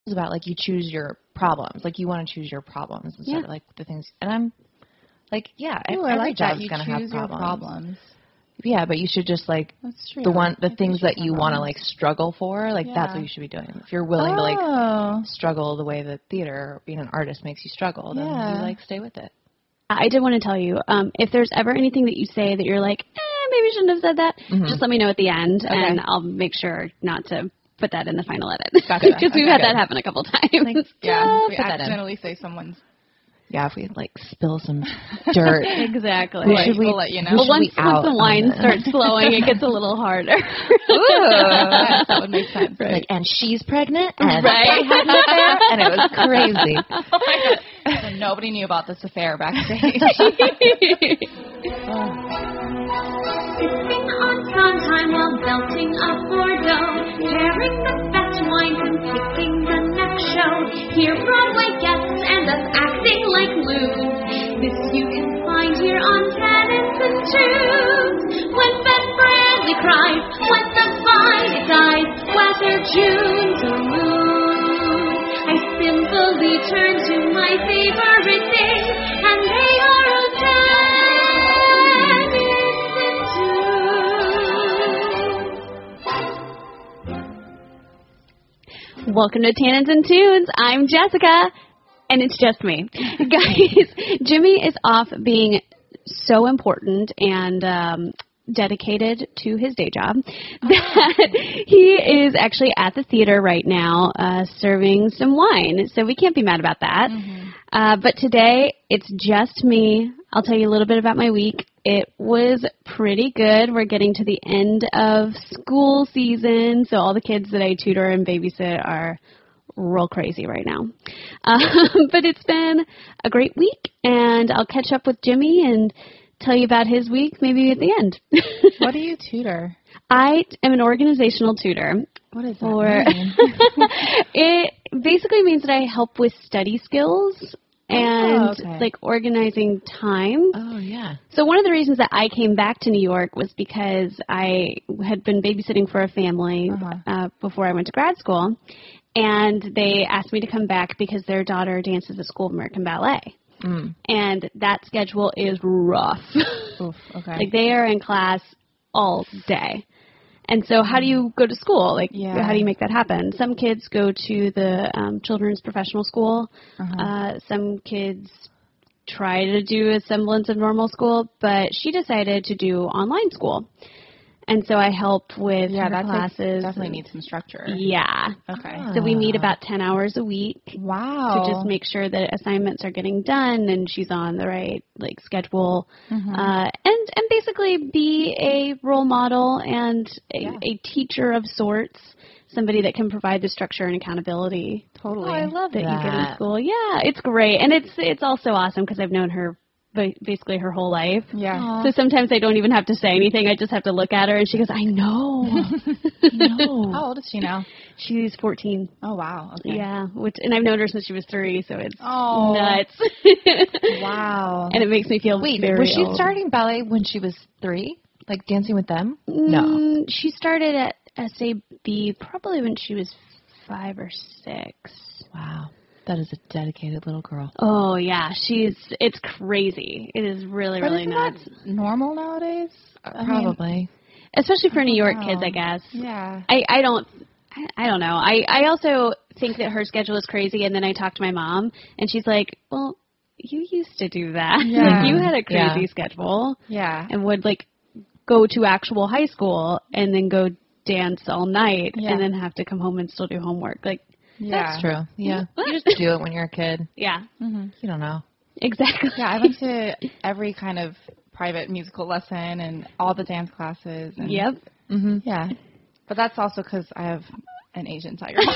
about, like, you choose your problems. Like, you want to choose your problems instead of, like, the things. And I'm like, every job's going to have problems. Yeah, but you should just, like, the things that you want to, like, struggle for, like, that's what you should be doing. If you're willing to, like, struggle the way that theater or being an artist makes you struggle, then you, like, stay with it. I did want to tell you, if there's ever anything that you say that you're like, maybe I shouldn't have said that, just let me know at the end, and I'll make sure not to put that in the final edit. Because we've had that happen a couple times. Like, we accidentally say someone's. Yeah, if we, like, spill some dirt. Exactly. We'll let you know. But once the wine starts flowing, it gets a little harder. That would make sense. Right. Like, and she's pregnant, and they had an affair, and it was crazy. Oh my God. So nobody knew about this affair backstage. Sipping on Sondheim while belting a Bordeaux, sharing the best wines and picking the next show. Hear Broadway guests and us acting like loons. This you can find here on Tannins and Tunes. When Ben Bradley cries, when the vine dies, whether June's or Moon, I simply turn to my favorite thing, and they are all Welcome to Tannins and Tunes. I'm Jessica, and it's just me. Guys, Jimmy is off being so important and dedicated to his day job that he is actually at the theater right now serving some wine. So we can't be mad about that. But today, it's just me. I'll tell you a little bit about my week. It was pretty good. We're getting to the end of school season, so all the kids that I tutor and babysit are real crazy right now. But it's been a great week, and I'll catch up with Jimmy and tell you about his week maybe at the end. What do you tutor? I am an organizational tutor. What does that mean? It basically means that I help with study skills and like organizing time. Oh, yeah. So one of the reasons that I came back to New York was because I had been babysitting for a family before I went to grad school, and they asked me to come back because their daughter dances at School of American Ballet. And that schedule is rough. Oof, okay. Like, they are in class all day. And so how do you go to school? Like, how do you make that happen? Some kids go to the children's professional school. Some kids try to do a semblance of normal school, but she decided to do online school. And so I help with her classes. Definitely needs some structure. Yeah. Okay. So we meet about 10 hours a week. Wow. To just make sure that assignments are getting done and she's on the right schedule. And basically be a role model and a teacher of sorts. Somebody that can provide the structure and accountability. Totally. I love that you get in school. Yeah, it's great. And it's also awesome because I've known her basically her whole life. Yeah. Aww. So sometimes I don't even have to say anything. I just have to look at her, and she goes, I know. No. How old is she now? She's 14. Oh, wow. Okay. Yeah. And I've known her since she was 3, so it's nuts. Wow. And it makes me feel very was she old. starting ballet when she was 3? Like, dancing with them? No. She started at SAB probably when she was 5 or 6. Wow. That is a dedicated little girl. Oh, yeah. It's crazy. It is really, really nuts. That normal nowadays? Probably. Especially for New York kids, I guess. Yeah. I don't know. I also think that her schedule is crazy, and then I talk to my mom, and she's like, well, you used to do that. Yeah. Like, you had a crazy schedule. Yeah. And would, go to actual high school and then go dance all night and then have to come home and still do homework. That's true. Yeah. You just do it when you're a kid. Yeah. You don't know. Exactly. Yeah, I went to every kind of private musical lesson and all the dance classes. And Yeah. But that's also because I have an Asian tiger mom.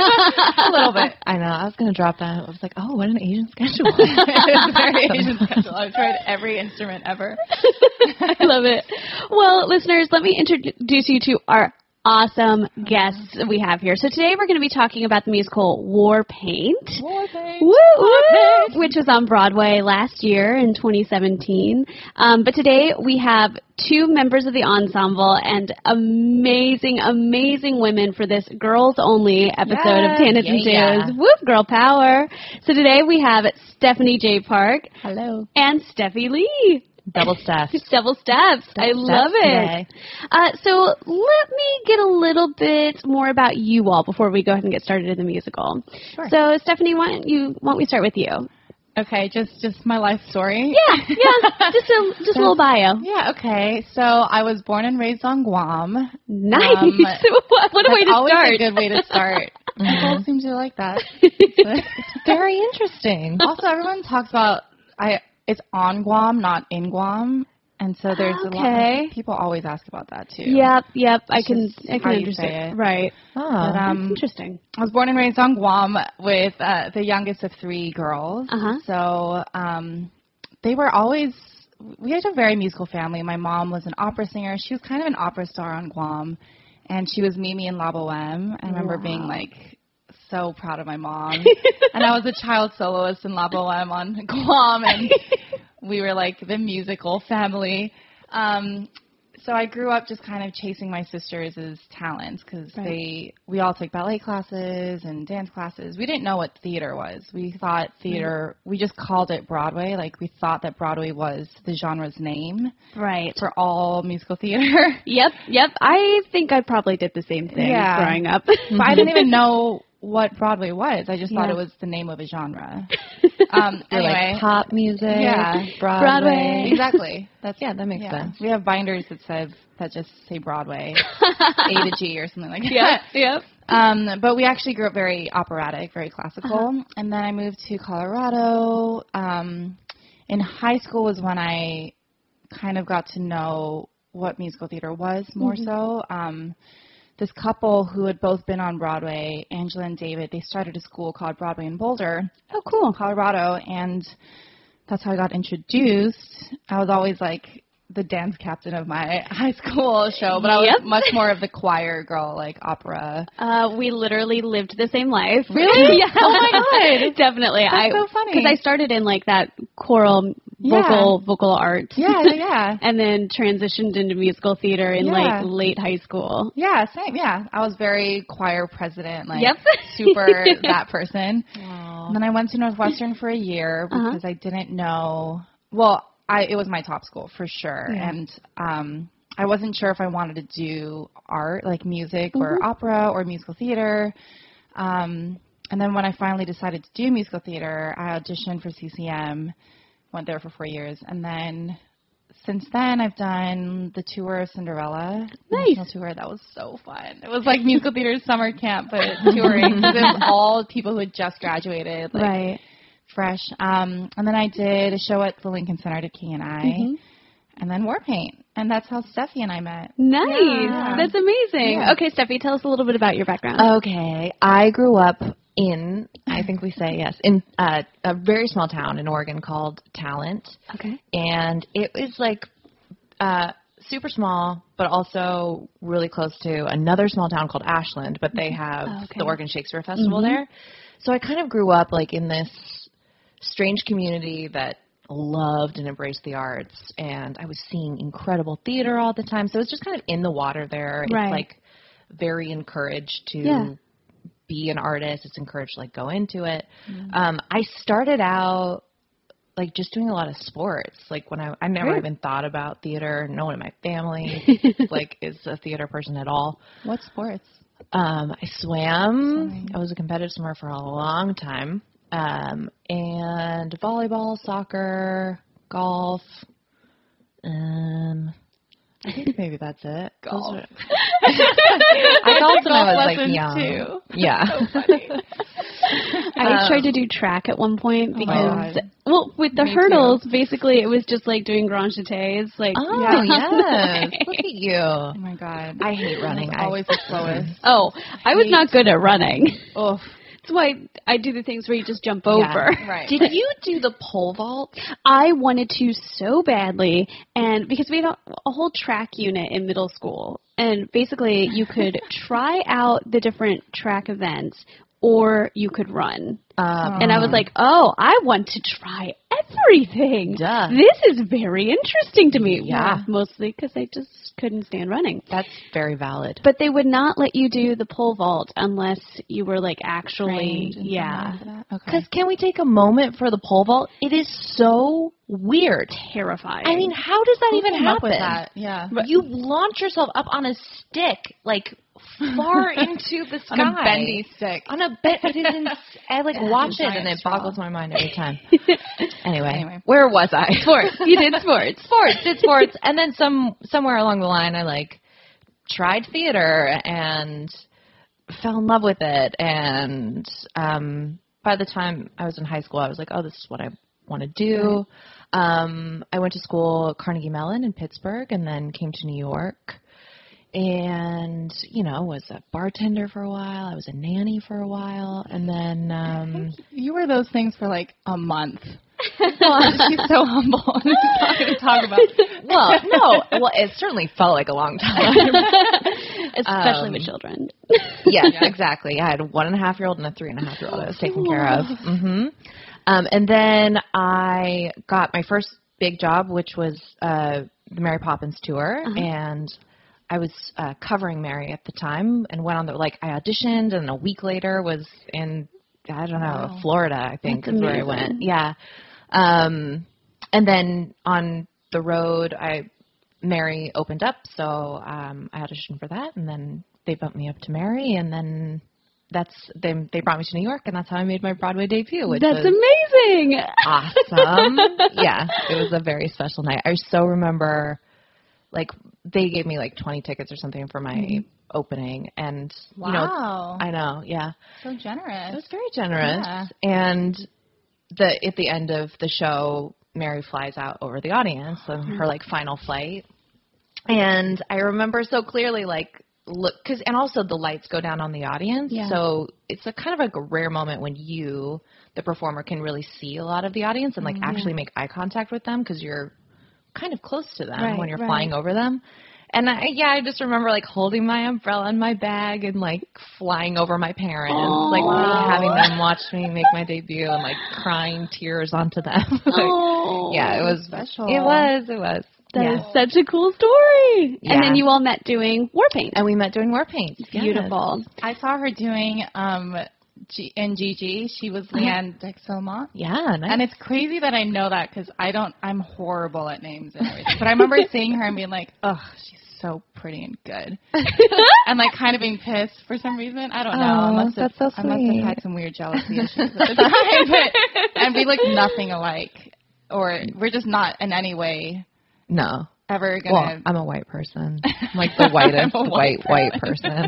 A little bit. I know. I was going to drop that. I was like, oh, what an Asian schedule. It's a very Asian schedule. I've tried every instrument ever. I love it. Well, listeners, let me introduce you to our awesome guests we have here. So today we're going to be talking about the musical War Paint. War Paint. Which was on Broadway last year in 2017. But today we have two members of the ensemble and amazing, amazing women for this girls-only episode of Tannins and Tunes. Whoop, girl power. So today we have Stephanie J. Park. Hello. And Steffi Lee. Double steps. Double steps. I love it. So let me get a little bit more about you all before we go ahead and get started in the musical. Sure. So Stephanie, why don't we start with you? Okay, just my life story. Yeah, just a little bio. Yeah, okay. So I was born and raised on Guam. Nice. What a way to always start. A good way to start. People seem to like that. It's very interesting. Also, everyone talks about it's on Guam, not in Guam. And so there's a lot of people always ask about that too. Yep. I can understand it. Right. Oh, that's interesting. I was born and raised on Guam with the youngest of three girls. So they were always, we had a very musical family. My mom was an opera singer. She was kind of an opera star on Guam. And she was Mimi in La Boheme. I remember being like so proud of my mom. And I was a child soloist in La Boheme on Guam. And we were like the musical family. So I grew up just kind of chasing my sisters' talents because we all took ballet classes and dance classes. We didn't know what theater was. We thought theater, we just called it Broadway. Like we thought that Broadway was the genre's name. Right. For all musical theater. Yep. I think I probably did the same thing growing up. But I didn't even know what Broadway was. I just thought it was the name of a genre. Anyway, like pop music, Broadway. Exactly. That makes sense. We have binders that just say Broadway, A to G or something like that. Yep. But we actually grew up very operatic, very classical. And then I moved to Colorado. In high school was when I kind of got to know what musical theater was more so. This couple who had both been on Broadway, Angela and David, they started a school called Broadway in Boulder. Oh, cool. Colorado. And that's how I got introduced. I was always like the dance captain of my high school show, but I was much more of the choir girl, like opera. We literally lived the same life. Really? Yeah. Oh my God. Definitely. That's so funny. Because I started in like that choral vocal arts. Yeah. And then transitioned into musical theater in like late high school. Yeah, same. Yeah. I was very choir president, like super that person. Aww. And then I went to Northwestern for a year because I didn't know, it was my top school for sure. Yeah. And I wasn't sure if I wanted to do art, like music or opera or musical theater. And then when I finally decided to do musical theater, I auditioned for CCM, went there for 4 years. And then since then, I've done the tour of Cinderella. National tour. That was so fun. It was like musical theater summer camp, but touring. Because it was all people who had just graduated. Like, fresh. And then I did a show at the Lincoln Center to King and I, and then War Paint. And that's how Steffi and I met. Nice. Yeah. That's amazing. Yeah. Okay, Steffi, tell us a little bit about your background. Okay. I grew up in, I think we say in a very small town in Oregon called Talent. Okay. And it was like super small, but also really close to another small town called Ashland, but they have the Oregon Shakespeare Festival there. So I kind of grew up like in this strange community that loved and embraced the arts, and I was seeing incredible theater all the time. So it's just kind of in the water there. It's like very encouraged to be an artist. It's encouraged to like go into it. I started out like just doing a lot of sports. Like when I never even thought about theater. No one in my family like is a theater person at all. What sports? I swam. I was a competitive swimmer for a long time. And volleyball, soccer, golf. I think maybe that's it. Golf. I golfed when I was like young. Too. Yeah. So funny. I tried to do track at one point because, with the hurdles, basically it was just like doing grand jetés. Like, yes. Look at you. Oh my God. I hate running. I'm always the slowest. I was not good at running. Oof. That's why I do the things where you just jump over. Right. Did you do the pole vault? I wanted to so badly, and because we had a whole track unit in middle school, and basically you could try out the different track events or you could run. And I was like, oh, I want to try everything. Duh. This is very interesting to me. Yeah. Well, mostly because I just couldn't stand running. That's very valid. But they would not let you do the pole vault unless you were like actually, Because can we take a moment for the pole vault? It is so weird. Terrifying. I mean, how does that even happen? With that? Yeah. You launch yourself up on a stick, like far into the sky. On a bendy stick. On a it is I watch it and it boggles my mind every time. Anyway, where was I? Sports. You did sports. Did sports. And then somewhere along the line I tried theater and fell in love with it. And by the time I was in high school, I was like, oh, this is what I want to do. I went to school at Carnegie Mellon in Pittsburgh and then came to New York. And, was a bartender for a while. I was a nanny for a while. And then... you were those things for a month. She's so humble. I'm not going to talk about it. Well, no. Well, it certainly felt like a long time. Especially with children. Yes, exactly. I had a 1.5-year-old and a 3.5-year-old I was taking care of. Mm-hmm. And then I got my first big job, which was the Mary Poppins tour. And... I was covering Mary at the time and went on I auditioned and a week later was in, Florida, I think is where I went. Yeah. And then on the road, Mary opened up. So I auditioned for that and then they bumped me up to Mary and then they brought me to New York and that's how I made my Broadway debut. Which that's amazing. Awesome. Yeah. It was a very special night. I so remember they gave me 20 tickets or something for my opening and I know, yeah. So generous. It was very generous. Yeah. And at the end of the show, Mary flies out over the audience on her final flight. And I remember so clearly and also the lights go down on the audience. Yeah. So it's a kind of a rare moment when you, the performer, can really see a lot of the audience and actually make eye contact with them because you're kind of close to them when you're flying over them. And I just remember holding my umbrella in my bag and flying over my parents, having them watch me make my debut and crying tears onto them. Yeah, it was special. It was. That is such a cool story. Yeah. And then you all met doing war paint. And we met doing war paint. Beautiful. Yes. I saw her doing in Gigi, she was Leanne Dexelmont. Yeah, nice. And it's crazy that I know that because I'm horrible at names and everything. But I remember seeing her and being like, oh, she's so pretty and good. And kind of being pissed for some reason. I don't know. That's so sweet. I must have had some weird jealousy issues at the time. And we look nothing alike. Or we're just not in any way. No. Ever gonna. Well, I'm a white person. I'm the whitest white person.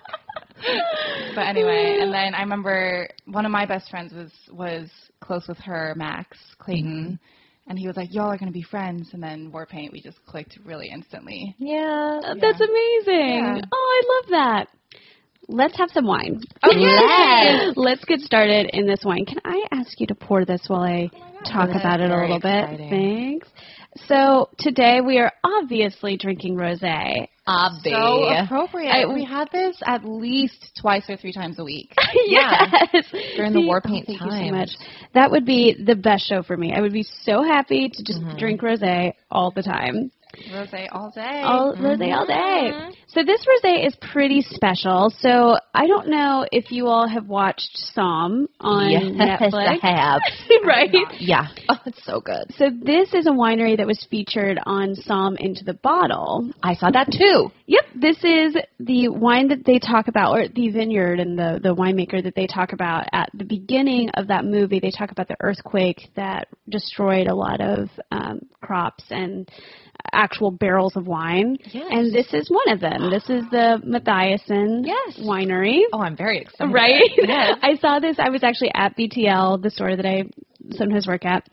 But anyway, and then I remember one of my best friends was close with her, Max Clayton, and he was like, y'all are going to be friends, and then war paint, we just clicked really instantly. Yeah. That's amazing. Yeah. Oh, I love that. Let's have some wine. Oh, yes. Let's get started in this wine. Can I ask you to pour this while I talk about it a little bit? Thanks. So today we are obviously drinking rosé. So appropriate. We had this at least twice or 3 times a week. Yes. During the war paint time. Thank you so much. That would be the best show for me. I would be so happy to just drink rosé all the time. Rosé all day. Rosé all day. So this rosé is pretty special. So I don't know if you all have watched Somm on Netflix. Yes, I have. Right? Yeah. Oh, it's so good. So this is a winery that was featured on Somm Into the Bottle. I saw that too. Yep. This is the wine that they talk about, or the vineyard and the winemaker that they talk about at the beginning of that movie. They talk about the earthquake that destroyed a lot of crops and actual barrels of wine. Yes. And this is one of them. This is the Mathiasen winery. Oh, I'm very excited. Right? Yes. I saw this. I was actually at BTL, the store that I sometimes work at,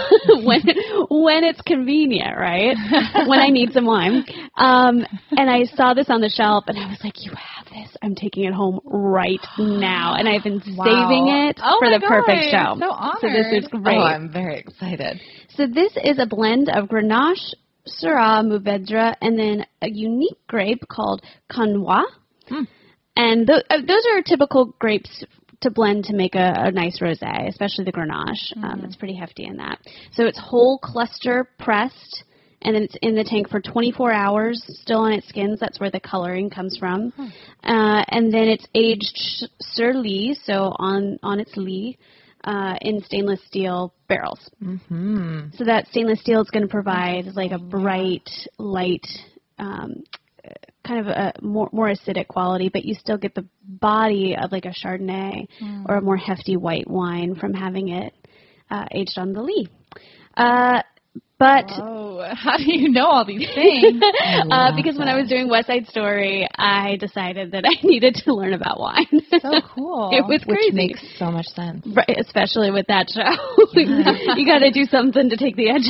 when it's convenient, right? When I need some wine. And I saw this on the shelf, and I was like, you have this. I'm taking it home right now. And I've been saving it for the perfect show. I'm so honored. So this is great. Oh, I'm very excited. So this is a blend of Grenache, Syrah, Mourvedre, and then a unique grape called Canois. And those are typical grapes to blend to make a nice rosé, especially the Grenache. It's pretty hefty in that. So it's whole cluster pressed, and then it's in the tank for 24 hours, still on its skins. That's where the coloring comes from. And then it's aged sur lie, so on its lie, in stainless steel barrels. So that stainless steel is going to provide like a bright, light, kind of a more acidic quality, but you still get the body of like a Chardonnay or a more hefty white wine from having it aged on the lie. But how do you know all these things? Because when I was doing West Side Story, I decided that I needed to learn about wine. So cool. It was crazy. Which makes so much sense. Right, especially with that show. You got to do something to take the edge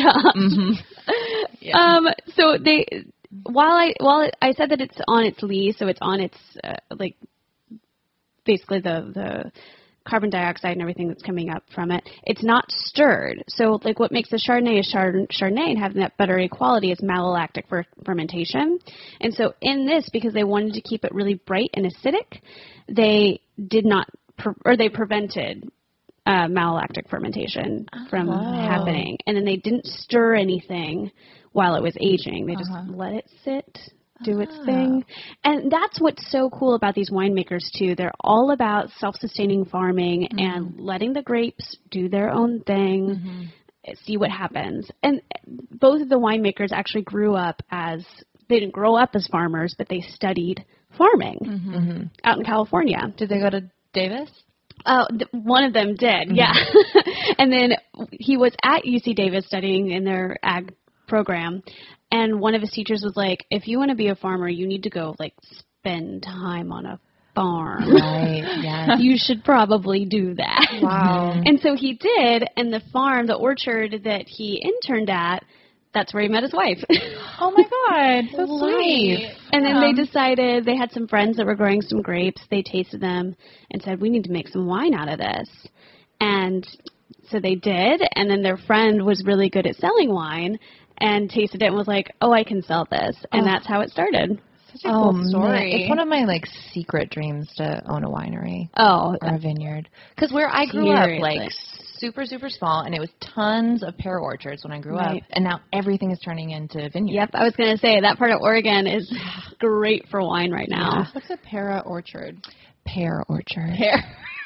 off. So while I said that it's on its lie, so it's on its like basically the carbon dioxide and everything that's coming up from it, it's not stirred. So like what makes the Chardonnay a Chardonnay and having that buttery quality is malolactic fermentation. And so in this, because they wanted to keep it really bright and acidic, they did not, they prevented malolactic fermentation from happening. And then they didn't stir anything while it was aging. They just let it sit, do its thing. And that's what's so cool about these winemakers, too. They're all about self-sustaining farming and letting the grapes do their own thing, see what happens. And both of the winemakers actually grew up as, they didn't grow up as farmers, but they studied farming out in California. Did they go to Davis? One of them did, yeah. And then he was at UC Davis studying in their ag program, and one of his teachers was like, if you want to be a farmer, you need to go like spend time on a farm. Right, yes. You should probably do that. Wow. And so he did, and the farm, the orchard that he interned at, that's where he met his wife. Oh my God, so sweet. And then they decided, they had some friends that were growing some grapes. They tasted them and said, we need to make some wine out of this. And so they did, and then their friend was really good at selling wine and tasted it and was like, oh, I can sell this. And that's how it started. Such a cool story. Man. It's one of my, like, secret dreams to own a winery. Or a vineyard. Because where I grew up, like, super, super small, and it was tons of pear orchards when I grew up. And now everything is turning into vineyards. Yep, I was going to say, that part of Oregon is great for wine right now. Yeah. What's a para orchard? Pear orchard. Pear.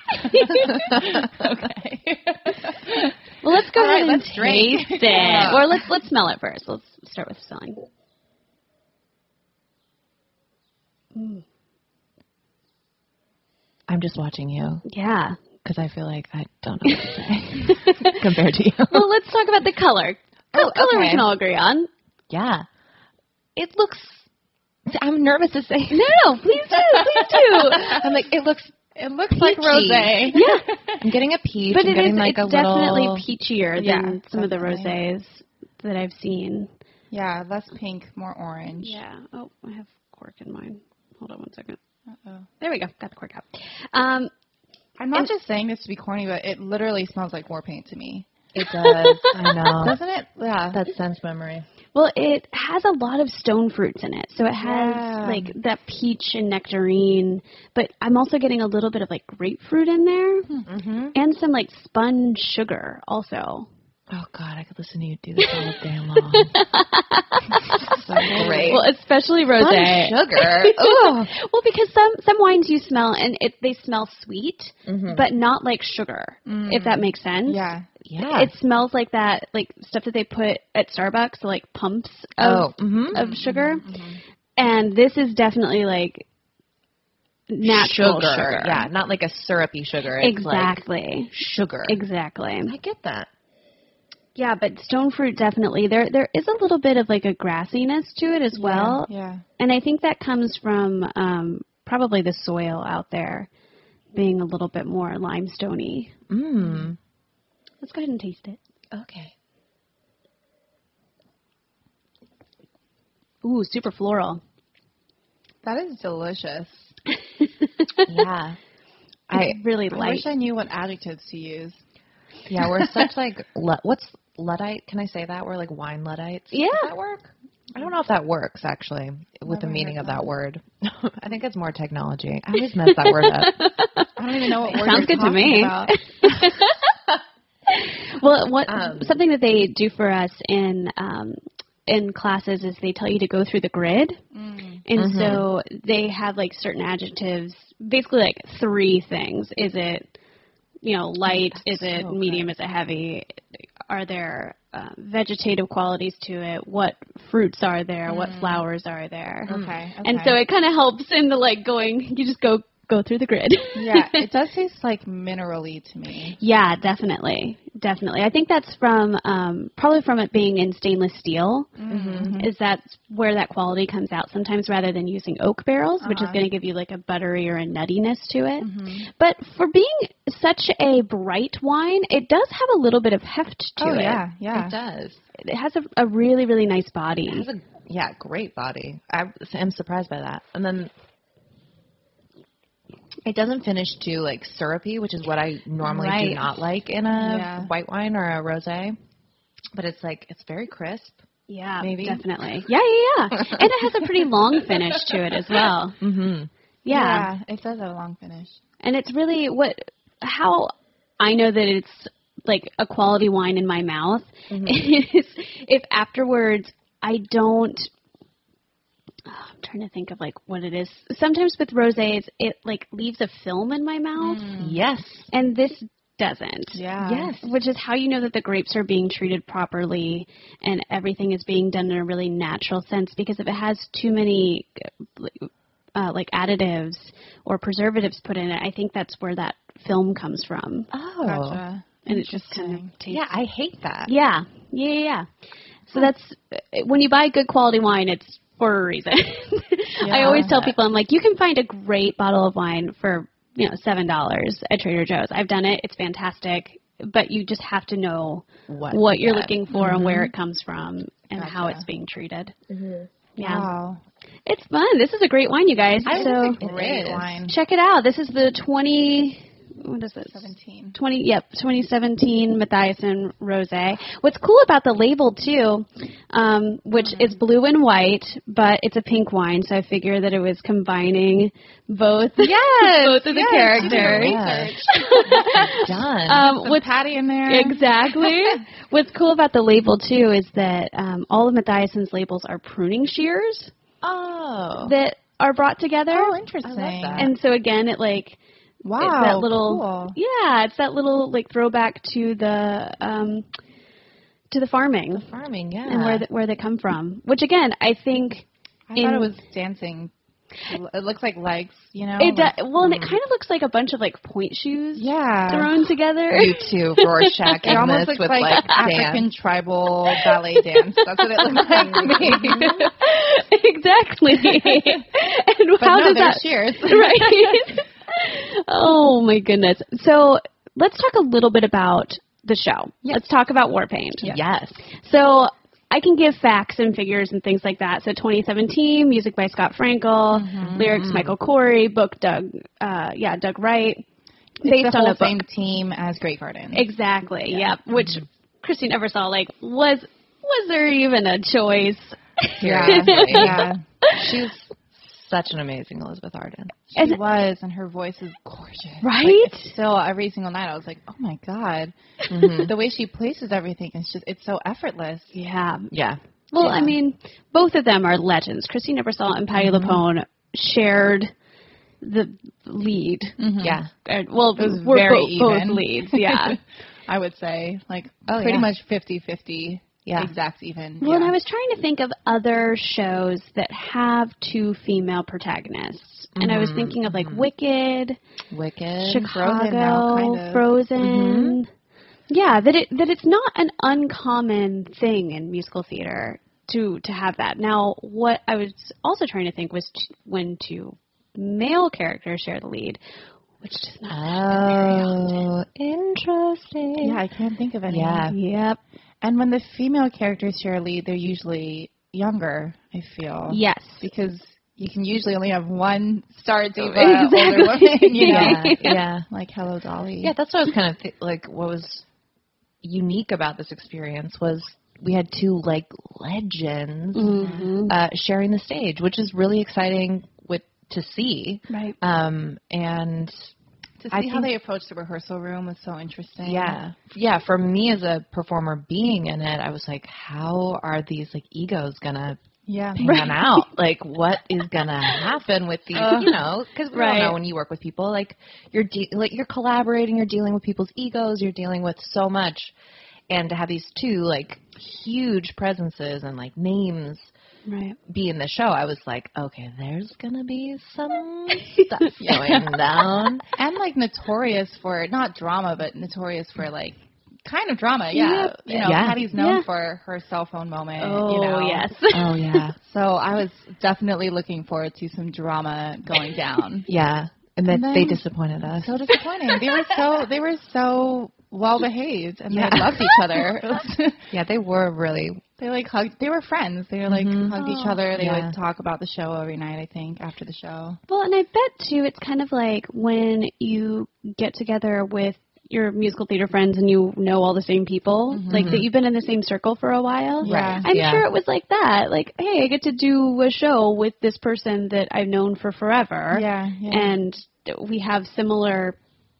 Okay. Well, let's go ahead and taste it. Or let's smell it first. Let's start with smelling. I'm just watching you. Yeah. Because I feel like I don't know what to say compared to you. Well, let's talk about the color. Color we can all agree on. Yeah. It looks... I'm nervous to say... No, please do. I'm like, it looks like rosé. Yeah. I'm getting a peach. But it's definitely peachier than some of the rosés that I've seen. Yeah, less pink, more orange. Yeah. Oh, I have cork in mine. Hold on one second. Uh-oh. There we go. Got the cork out. I'm not just saying this to be corny, but it literally smells like war paint to me. It does. I know. Doesn't it? Yeah. That sense memory. Well, it has a lot of stone fruits in it. So it has like that peach and nectarine, but I'm also getting a little bit of like grapefruit in there and some like spun sugar also. Oh, God, I could listen to you do this all day long. So great. Well, especially rosé. Sugar. Well, because some wines you smell, and they smell sweet, but not like sugar, if that makes sense. Yeah. Yeah. It smells like that, like stuff that they put at Starbucks, so like pumps of sugar. And this is definitely like natural sugar. Yeah, not like a syrupy sugar. It's exactly. Like sugar. Exactly. I get that. Yeah, but stone fruit definitely. There is a little bit of like a grassiness to it as well. Yeah. And I think that comes from probably the soil out there being a little bit more limestoney. Let's go ahead and taste it. Okay. Ooh, super floral. That is delicious. Yeah. I really like. I wish I knew what adjectives to use. Yeah, we're such like, what's Luddite? Can I say that? We're like wine Luddites. Yeah. Does that work? I don't know if that works, actually, with the meaning of that word. I think it's more technology. I always mess that word up. I don't even know what word sounds good to me. Well, something that they do for us in classes is they tell you to go through the grid. And so they have like certain adjectives, basically like 3 things. Is it, light? Is it medium? Is it heavy? Are there vegetative qualities to it? What fruits are there? What flowers are there? Okay. And so it kind of helps in the like going, you just go through the grid. Yeah, it does taste like mineral-y to me. Yeah, definitely. I think that's from probably from it being in stainless steel. Is that where that quality comes out sometimes rather than using oak barrels, which is going to give you like a buttery or a nuttiness to it. But for being such a bright wine, it does have a little bit of heft to it. Yeah, it does. It has a really, really nice body. It has a great body. I am surprised by that. And then it doesn't finish too like syrupy, which is what I normally do not like in a white wine or a rosé. But it's very crisp. Yeah, maybe. Definitely. Yeah. And it has a pretty long finish to it as well. Yeah, it does have a long finish. And it's really how I know that it's like a quality wine in my mouth is if afterwards I don't. I'm trying to think of like what it is. Sometimes with rosés, it like leaves a film in my mouth. Yes. And this doesn't. Yeah. Yes. Which is how you know that the grapes are being treated properly and everything is being done in a really natural sense. Because if it has too many like additives or preservatives put in it, I think that's where that film comes from. Oh. Gotcha. And it just kind of tastes. Yeah, I hate that. Yeah. So that's when you buy good quality wine, it's for a reason. I always tell people, I'm like, you can find a great bottle of wine for, $7 at Trader Joe's. I've done it. It's fantastic. But you just have to know what you're looking for and where it comes from and how it's being treated. Yeah. Wow. It's fun. This is a great wine, you guys. It's a great wine. Check it out. This is the 2017 Mathiasen Rosé. What's cool about the label too, which is blue and white, but it's a pink wine, so I figure that it was combining both. Both of the characters. Done. With Patty in there. Exactly. What's cool about the label too is that all of Mathiasen's labels are pruning shears. Oh. That are brought together. Oh, interesting. I love that. And so again, it like. Wow, it's that little, cool. Yeah, it's that little like throwback to the farming. The farming, yeah. And where they come from. Which again, I think I thought it was dancing. It looks like legs, It well, and it kind of looks like a bunch of like point shoes thrown together. You too, Rorschach. It almost looks like African tribal ballet dance. That's what it looks like to me. Exactly. And but how no, does that shears. Right. Oh my goodness. So let's talk a little bit about the show. Yes. Let's talk about Warpaint. Yes. So I can give facts and figures and things like that. So 2017, music by Scott Frankel, lyrics Michael Corey, book Doug Wright. Based on the same team as Great Garden. Exactly. Yep. Which Christine Ebersole, like, was there even a choice? Yeah. She's such an amazing Elizabeth Arden. She was, and her voice is gorgeous. Right? Like, still, every single night I was like, oh my God. The way she places everything is it's so effortless. Yeah. Yeah. Well, I mean, both of them are legends. Christine Ebersole and Patti LuPone shared the lead. Yeah. Well, we're both leads, yeah. I would say, like, pretty much 50-50. Yeah. Exact even. Well, and I was trying to think of other shows that have two female protagonists. And I was thinking of, like, Wicked, Chicago, Frozen. Yeah, that it's not an uncommon thing in musical theater to have that. Now, what I was also trying to think was when two male characters share the lead, which does not happen very often. Interesting. Yeah, I can't think of any. Yeah. Yep. And when the female characters share a lead, they're usually younger, I feel. Yes. Because you can usually only have one star diva older woman, Yeah. Like Hello, Dolly. Yeah, that's what I was kind of like, what was unique about this experience was we had two like legends sharing the stage, which is really exciting to see. Right. And to see how they approached the rehearsal room was so interesting. Yeah. Yeah. For me as a performer being in it, I was like, how are these like egos gonna pan out? Like, what is gonna happen with these? You know, because we all know when you work with people, like you're collaborating, you're dealing with people's egos, you're dealing with so much, and to have these two like huge presences and like names. Be in the show, I was like, okay, there's gonna be some stuff going down, and like notorious for not drama, but notorious for like kind of drama. Yeah, you know, Patty's known for her cell phone moment. Oh, you know? yes. Oh yeah. So I was definitely looking forward to some drama going down. Yeah, and then they disappointed us. So disappointing. They were so well behaved, and they loved each other. Yeah, they were really. They like hugged. They were friends. They were like hugged each other. They would talk about the show every night, I think, after the show. Well, and I bet too, it's kind of like when you get together with your musical theater friends and you know all the same people, like that you've been in the same circle for a while. Yeah. I'm sure it was like that. Like, hey, I get to do a show with this person that I've known for forever. Yeah. And we have similar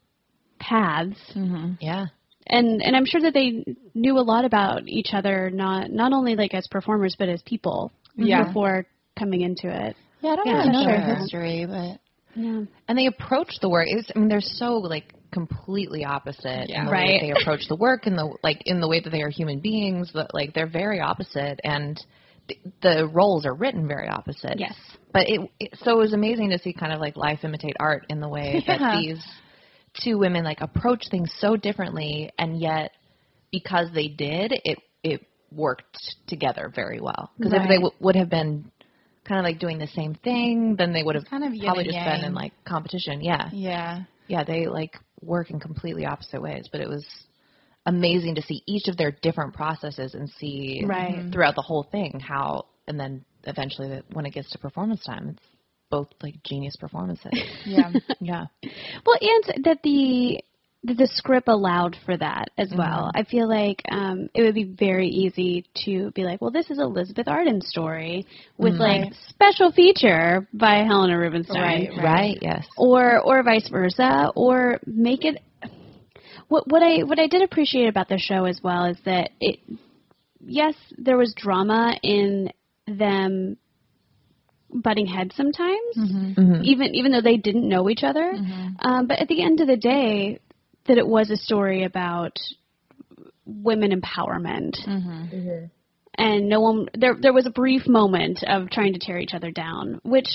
paths. Yeah. And I'm sure that they knew a lot about each other, not only like as performers, but as people before coming into it. Yeah, I don't really know their history, but and they approach the work. They're so like completely opposite in the way they approach the work and in the way that they are human beings. But like they're very opposite, and the roles are written very opposite. Yes, but so it was amazing to see kind of like life imitate art in the way that these two women like approach things so differently, and yet because they did, it worked together very well. Because if they would have been kind of like doing the same thing, then they would have kind of probably just been in like competition. Yeah. They like work in completely opposite ways, but it was amazing to see each of their different processes and see throughout the whole thing how, and then eventually when it gets to performance time, it's both like genius performances. Yeah. Well, and that the script allowed for that as well. I feel like it would be very easy to be like, well, this is Elizabeth Arden's story with like special feature by Helena Rubinstein. Right, yes. Or vice versa, or make it. What I did appreciate about the show as well is that yes, there was drama in them butting heads sometimes, even though they didn't know each other. But at the end of the day, that it was a story about women empowerment. And no one, there was a brief moment of trying to tear each other down, which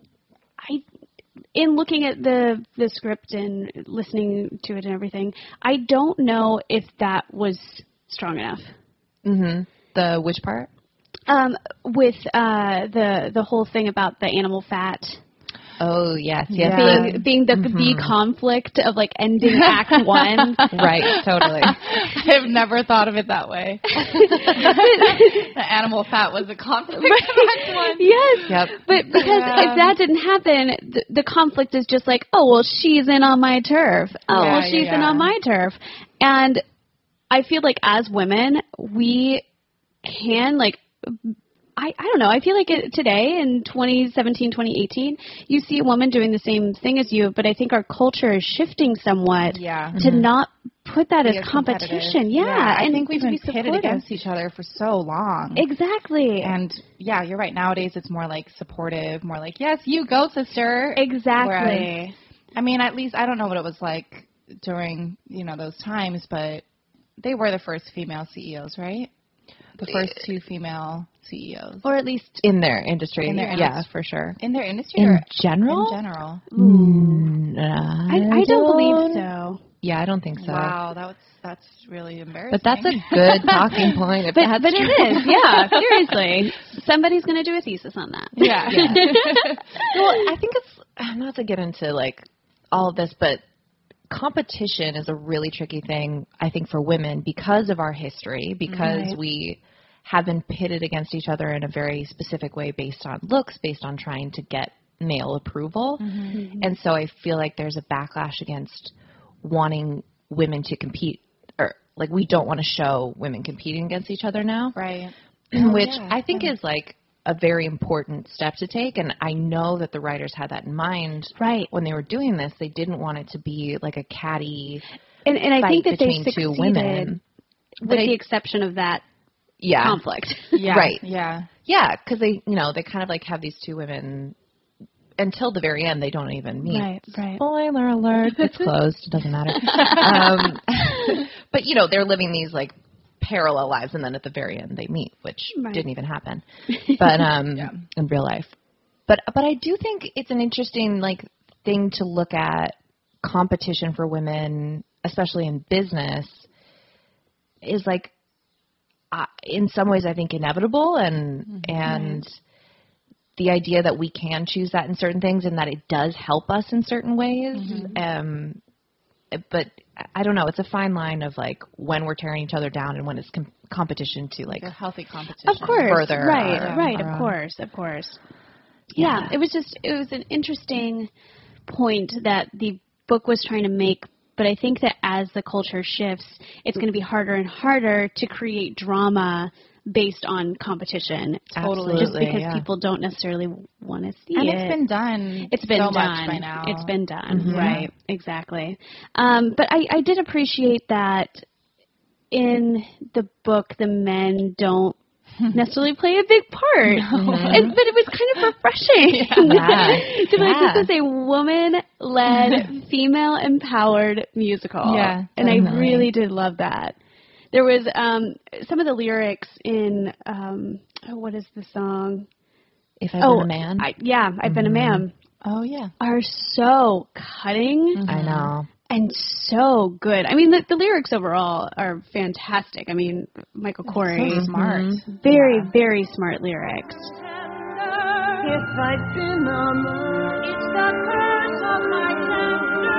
in looking at the script and listening to it and everything, I don't know if that was strong enough. The which part? With the whole thing about the animal fat. Oh, yes. Being the conflict of like ending Act 1. Right, totally. I've never thought of it that way. The animal fat was a conflict of Act 1. Yes. Yep. But because if that didn't happen, the conflict is just like, oh, well, she's in on my turf. Oh, well, she's in on my turf. And I feel like as women, we can like, I don't know. I feel like today in 2017, 2018, you see a woman doing the same thing as you, but I think our culture is shifting somewhat to not put that as competition. Yeah. I think we've been pitted against each other for so long. Exactly. And yeah, you're right. Nowadays it's more like supportive, more like, yes, you go, sister. Exactly. Whereas, I mean, at least I don't know what it was like during, those times, but they were the first female CEOs, right? The first two female CEOs. Or at least in their industry. Yeah, for sure. In their industry? In general? In general. I don't believe so. Yeah, I don't think so. Wow, that's really embarrassing. But that's a good talking point. But it is, yeah, seriously. Somebody's going to do a thesis on that. Yeah. Well, I think it's, not to get into like all of this, but competition is a really tricky thing, I think, for women because of our history, because we have been pitted against each other in a very specific way based on looks, based on trying to get male approval. And so I feel like there's a backlash against wanting women to compete or like we don't want to show women competing against each other now. Right. Which I think is like a very important step to take. And I know that the writers had that in mind when they were doing this. They didn't want it to be like a catty and I fight think that between they two women. With the exception of that conflict. Yeah. Right. Yeah. Yeah, because they kind of like have these two women until the very end. They don't even meet. Right. Spoiler alert. It's closed. It doesn't matter. But, they're living these like parallel lives, and then at the very end they meet, which didn't even happen. But in real life. But I do think it's an interesting like thing to look at. Competition for women, especially in business, is like in some ways I think inevitable, and the idea that we can choose that in certain things and that it does help us in certain ways. But I don't know. It's a fine line of like when we're tearing each other down and when it's competition to like a healthy competition. Of course, further. Right. Of course. Yeah. It was an interesting point that the book was trying to make, but I think that as the culture shifts, it's going to be harder and harder to create drama based on competition. Totally. Just because people don't necessarily want to see it. And it's been done. It's been so done. Much by now. It's been done. Right. Exactly. But I did appreciate that in the book, the men don't necessarily play a big part. But it was kind of refreshing to be like, this is a woman-led, female-empowered musical. Yeah, and I really did love that. There was some of the lyrics in, what is the song? If I've Been a Man? I've Been a Man. Oh, yeah. Are so cutting. I know. And so good. I mean, the lyrics overall are fantastic. I mean, Michael Corey. So smart. Very, very smart lyrics. If I'd been a man, it's the curse of my tender.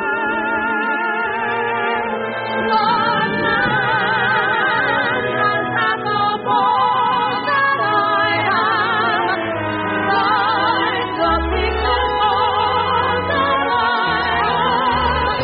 Lord, man has had the ball that I have. Like the pickled ball that I have.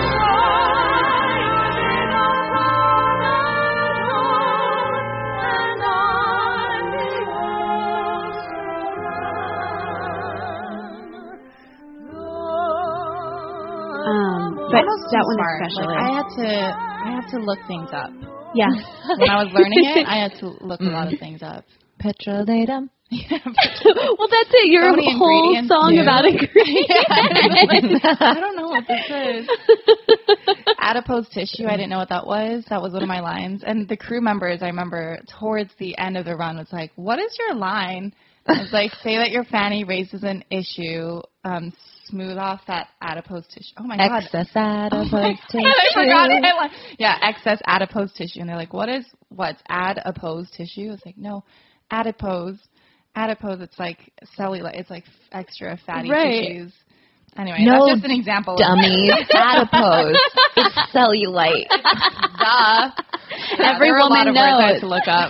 But that one especially. Like, I had to look things up. Yeah. When I was learning it, I had to look a lot of things up. Petrolatum. Well, that's it. Your whole song about ingredients. I don't know what this is. Adipose tissue. I didn't know what that was. That was one of my lines. And the crew members, I remember, towards the end of the run was like, what is your line? It was like, say that your fanny raises an issue, smooth off that adipose tissue. Oh, my God. Excess adipose tissue. I forgot it. Yeah, excess adipose tissue. And they're like, what's adipose tissue? It's like, no, adipose. Adipose, it's like cellulite. It's like extra fatty tissues. Anyway, that's just an example. Dummies. Adipose. It's cellulite. Duh. Every there were woman a lot of knows. words I had to look up.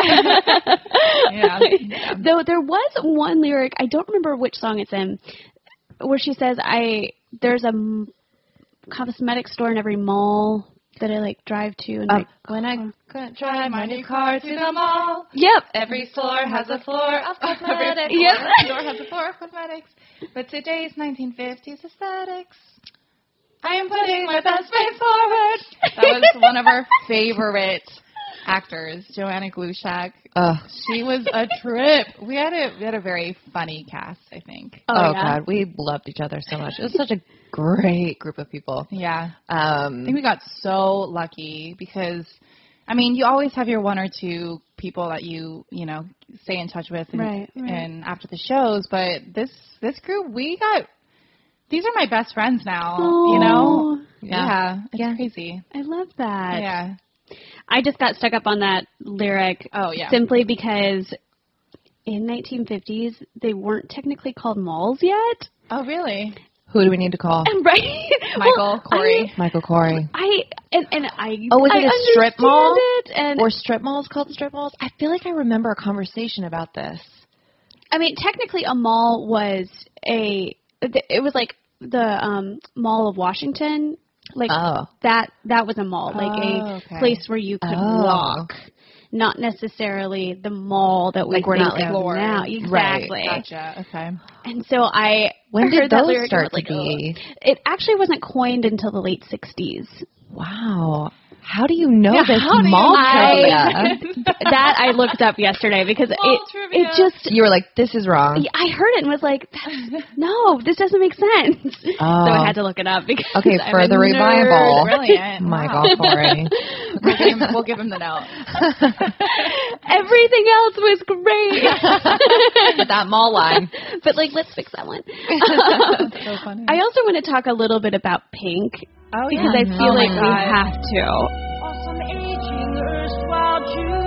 Yeah. Though there was one lyric, I don't remember which song it's in, where she says, there's a cosmetic store in every mall that I like drive to, and when I drive my new car to the mall. Yep. Every floor has a floor of cosmetics. Yep. Every store has a floor of cosmetics. But today's 1950s aesthetics. I am putting my best face forward. That was one of our favorite actors, Joanna Glushak. She was a trip. We had a very funny cast, I think. Oh God, we loved each other so much. It was such a great group of people. Yeah. I think we got so lucky because, I mean, you always have your one or two people that you stay in touch with and after the shows, but this group, these are my best friends now, Yeah. It's crazy. I love that. Yeah. I just got stuck up on that lyric simply because in 1950s, they weren't technically called malls yet. Oh, really? Who do we need to call? Right. Michael Corey. Michael Corey. Was it a strip mall? Or strip malls called strip malls? I feel like I remember a conversation about this. I mean, technically a mall was it was like the Mall of Washington. Like that was a mall, like a place where you could walk. Not necessarily the mall that we we're not think of now. Exactly. Right. Gotcha. Okay. And so when did that those lyric start like, to be? It actually wasn't coined until the late 60s. Wow. How do you know this mall trivia? That I looked up yesterday because it just... You were like, this is wrong. I heard it and was like, no, this doesn't make sense. So I had to look it up because for the revival. Brilliant. My God, Corey. We'll give him the note. Everything else was great. That mall line. But let's fix that one. So funny. I also want to talk a little bit about Pink. Oh, because I feel like we have to. Awesome aging erstwhile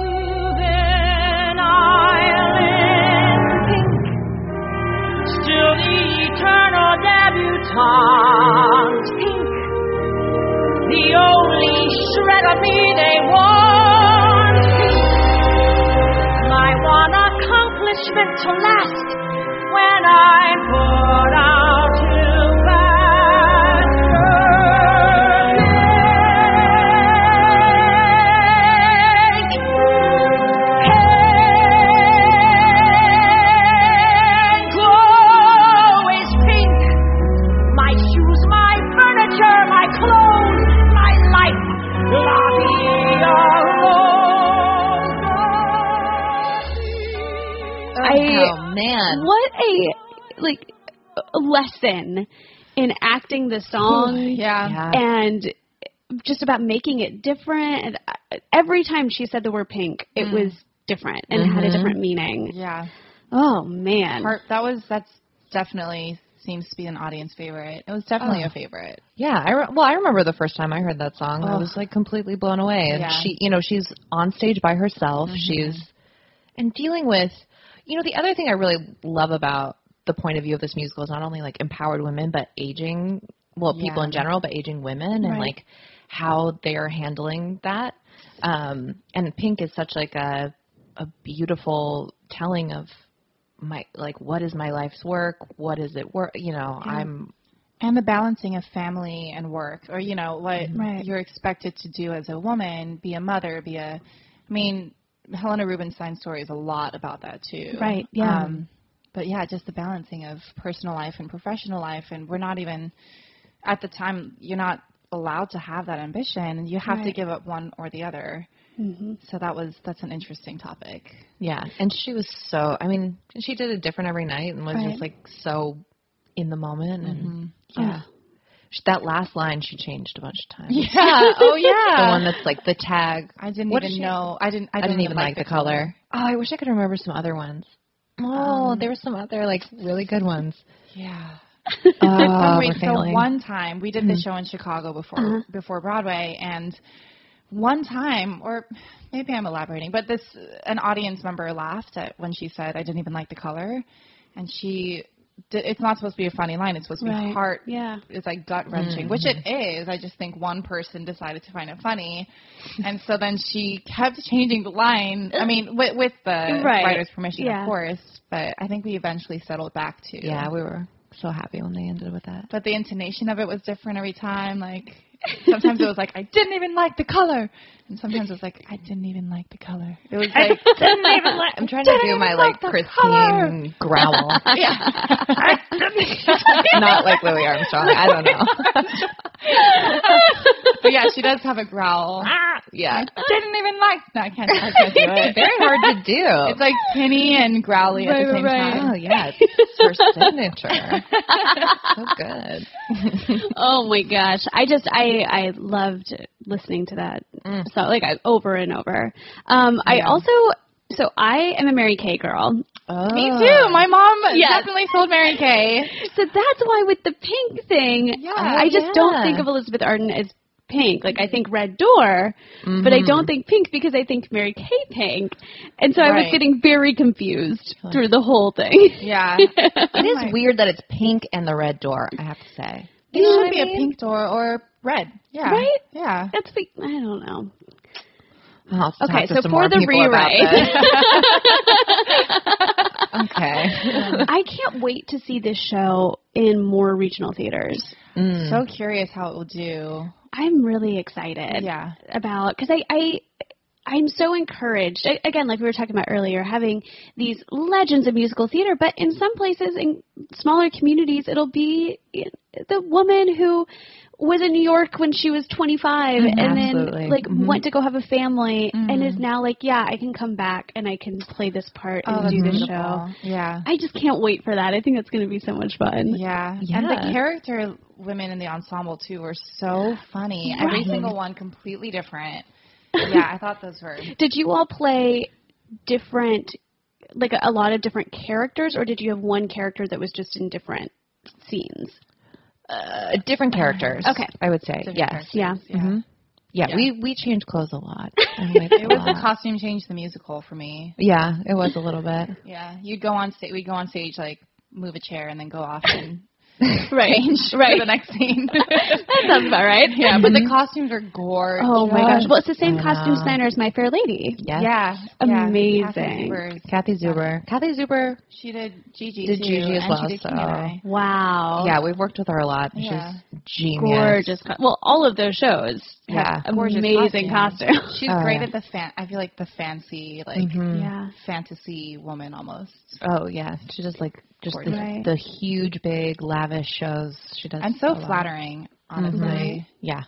juvenile in pink. Still the eternal debutante pink. The only shred of me they want pink. My one accomplishment to last when I put out to bed. Man. What a lesson in acting the song. And just about making it different. And every time she said the word pink, it was different and had a different meaning. Yeah. Oh man. That's definitely seems to be an audience favorite. It was definitely a favorite. Yeah. I remember the first time I heard that song. I was completely blown away. And she's on stage by herself. And dealing with, the other thing I really love about the point of view of this musical is not only empowered women, but aging, people in general, but aging women and how they are handling that. And Pink is such a beautiful telling of my, what is my life's work? What is it work? And the balancing of family and work, or, what you're expected to do as a woman, be a mother, Helena Rubinstein's story is a lot about that too. Right. Yeah. But just the balancing of personal life and professional life, and we're not even at the time. You're not allowed to have that ambition. You have to give up one or the other. So that's an interesting topic. Yeah, and she was she did it different every night and was just so in the moment, and that last line she changed a bunch of times. Yeah. Oh yeah. The one that's the tag. I didn't even know. I didn't even like the color. Oh, I wish I could remember some other ones. Oh, there were some other really good ones. Yeah. So one time we did the show in Chicago before Broadway, and one time, or maybe I'm elaborating, but an audience member laughed at when she said I didn't even like the color, and it's not supposed to be a funny line. It's supposed to be heart. Yeah. It's gut-wrenching, which it is. I just think one person decided to find it funny. And so then she kept changing the line. With the writer's permission, of course. But I think we eventually settled back to. Yeah, we were so happy when they ended with that. But the intonation of it was different every time. Sometimes it was I didn't even like the color. And sometimes it was I didn't even like the color. It was didn't even like. I'm trying to do my Christine growl. Not like Louis Armstrong. I don't know. But she does have a growl. Yeah. I didn't even like. No, I can't do it. Very hard to do. It's tinny and growly at the same time. Oh yeah, it's her signature. So good. Oh my gosh, I loved listening to that song over and over. I am a Mary Kay girl. Oh. Me too. My mom definitely sold Mary Kay. So that's why with the Pink thing, I just don't think of Elizabeth Arden as Pink. I think Red Door, but I don't think Pink because I think Mary Kay Pink. And so I was getting very confused through the whole thing. Yeah. It is weird that it's Pink and the Red Door, I have to say. It should be a pink door or red. Yeah. Right? Yeah. I don't know. Okay, so for the rewrite. Okay. I can't wait to see this show in more regional theaters. So curious how it will do. I'm really excited. Yeah. Because I'm so encouraged. Again, like we were talking about earlier, having these legends of musical theater, but in some places, in smaller communities, it'll be the woman who was in New York when she was 25 and then went to go have a family and is now like, yeah, I can come back and I can play this part and do this show. Yeah. I just can't wait for that. I think that's going to be so much fun. Yeah. And the character women in the ensemble, too, were so funny. Right. Every single one completely different. Yeah, I thought those were. Did you all play different, like a lot of different characters, or did you have one character that was just in different scenes? Different characters. Okay. I would say. Yes. Yeah. Mm-hmm. Yeah, we changed clothes a lot. It was the costume change, the musical for me. Yeah, it was a little bit. Yeah, we'd go on stage, like move a chair and then go off and change for the next scene. That sounds about right. Yeah, but the costumes are gorgeous. Oh my gosh! Well, it's the same costume designer as My Fair Lady. Yes. Yeah, amazing. Kathy Zuber. She did Gigi. Did too, Gigi as well. She did So wow. Yeah, we've worked with her a lot. She's genius. Gorgeous. Well, all of those shows. Have amazing costumes. She's great at I feel like the fancy, fantasy woman almost. Oh yeah, she does the huge, big, lavish shows. She does, and so flattering, honestly. Yeah.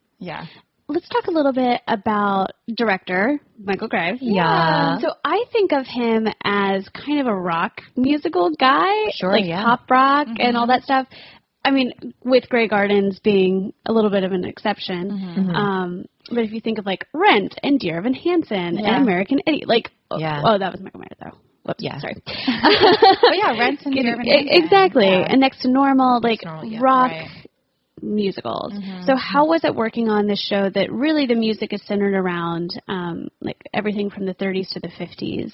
Let's talk a little bit about director Michael Graves. Yeah. So I think of him as kind of a rock musical guy, pop rock and all that stuff. I mean, with Grey Gardens being a little bit of an exception. But if you think of like Rent and Dear Evan Hansen and American Idiot, oh, that was Michael Myers though. Whoops, sorry. Rent and Dear Evan Hansen. Exactly. And Next to Normal, rock musicals. So how was it working on this show that really the music is centered around everything from the 30s to the 50s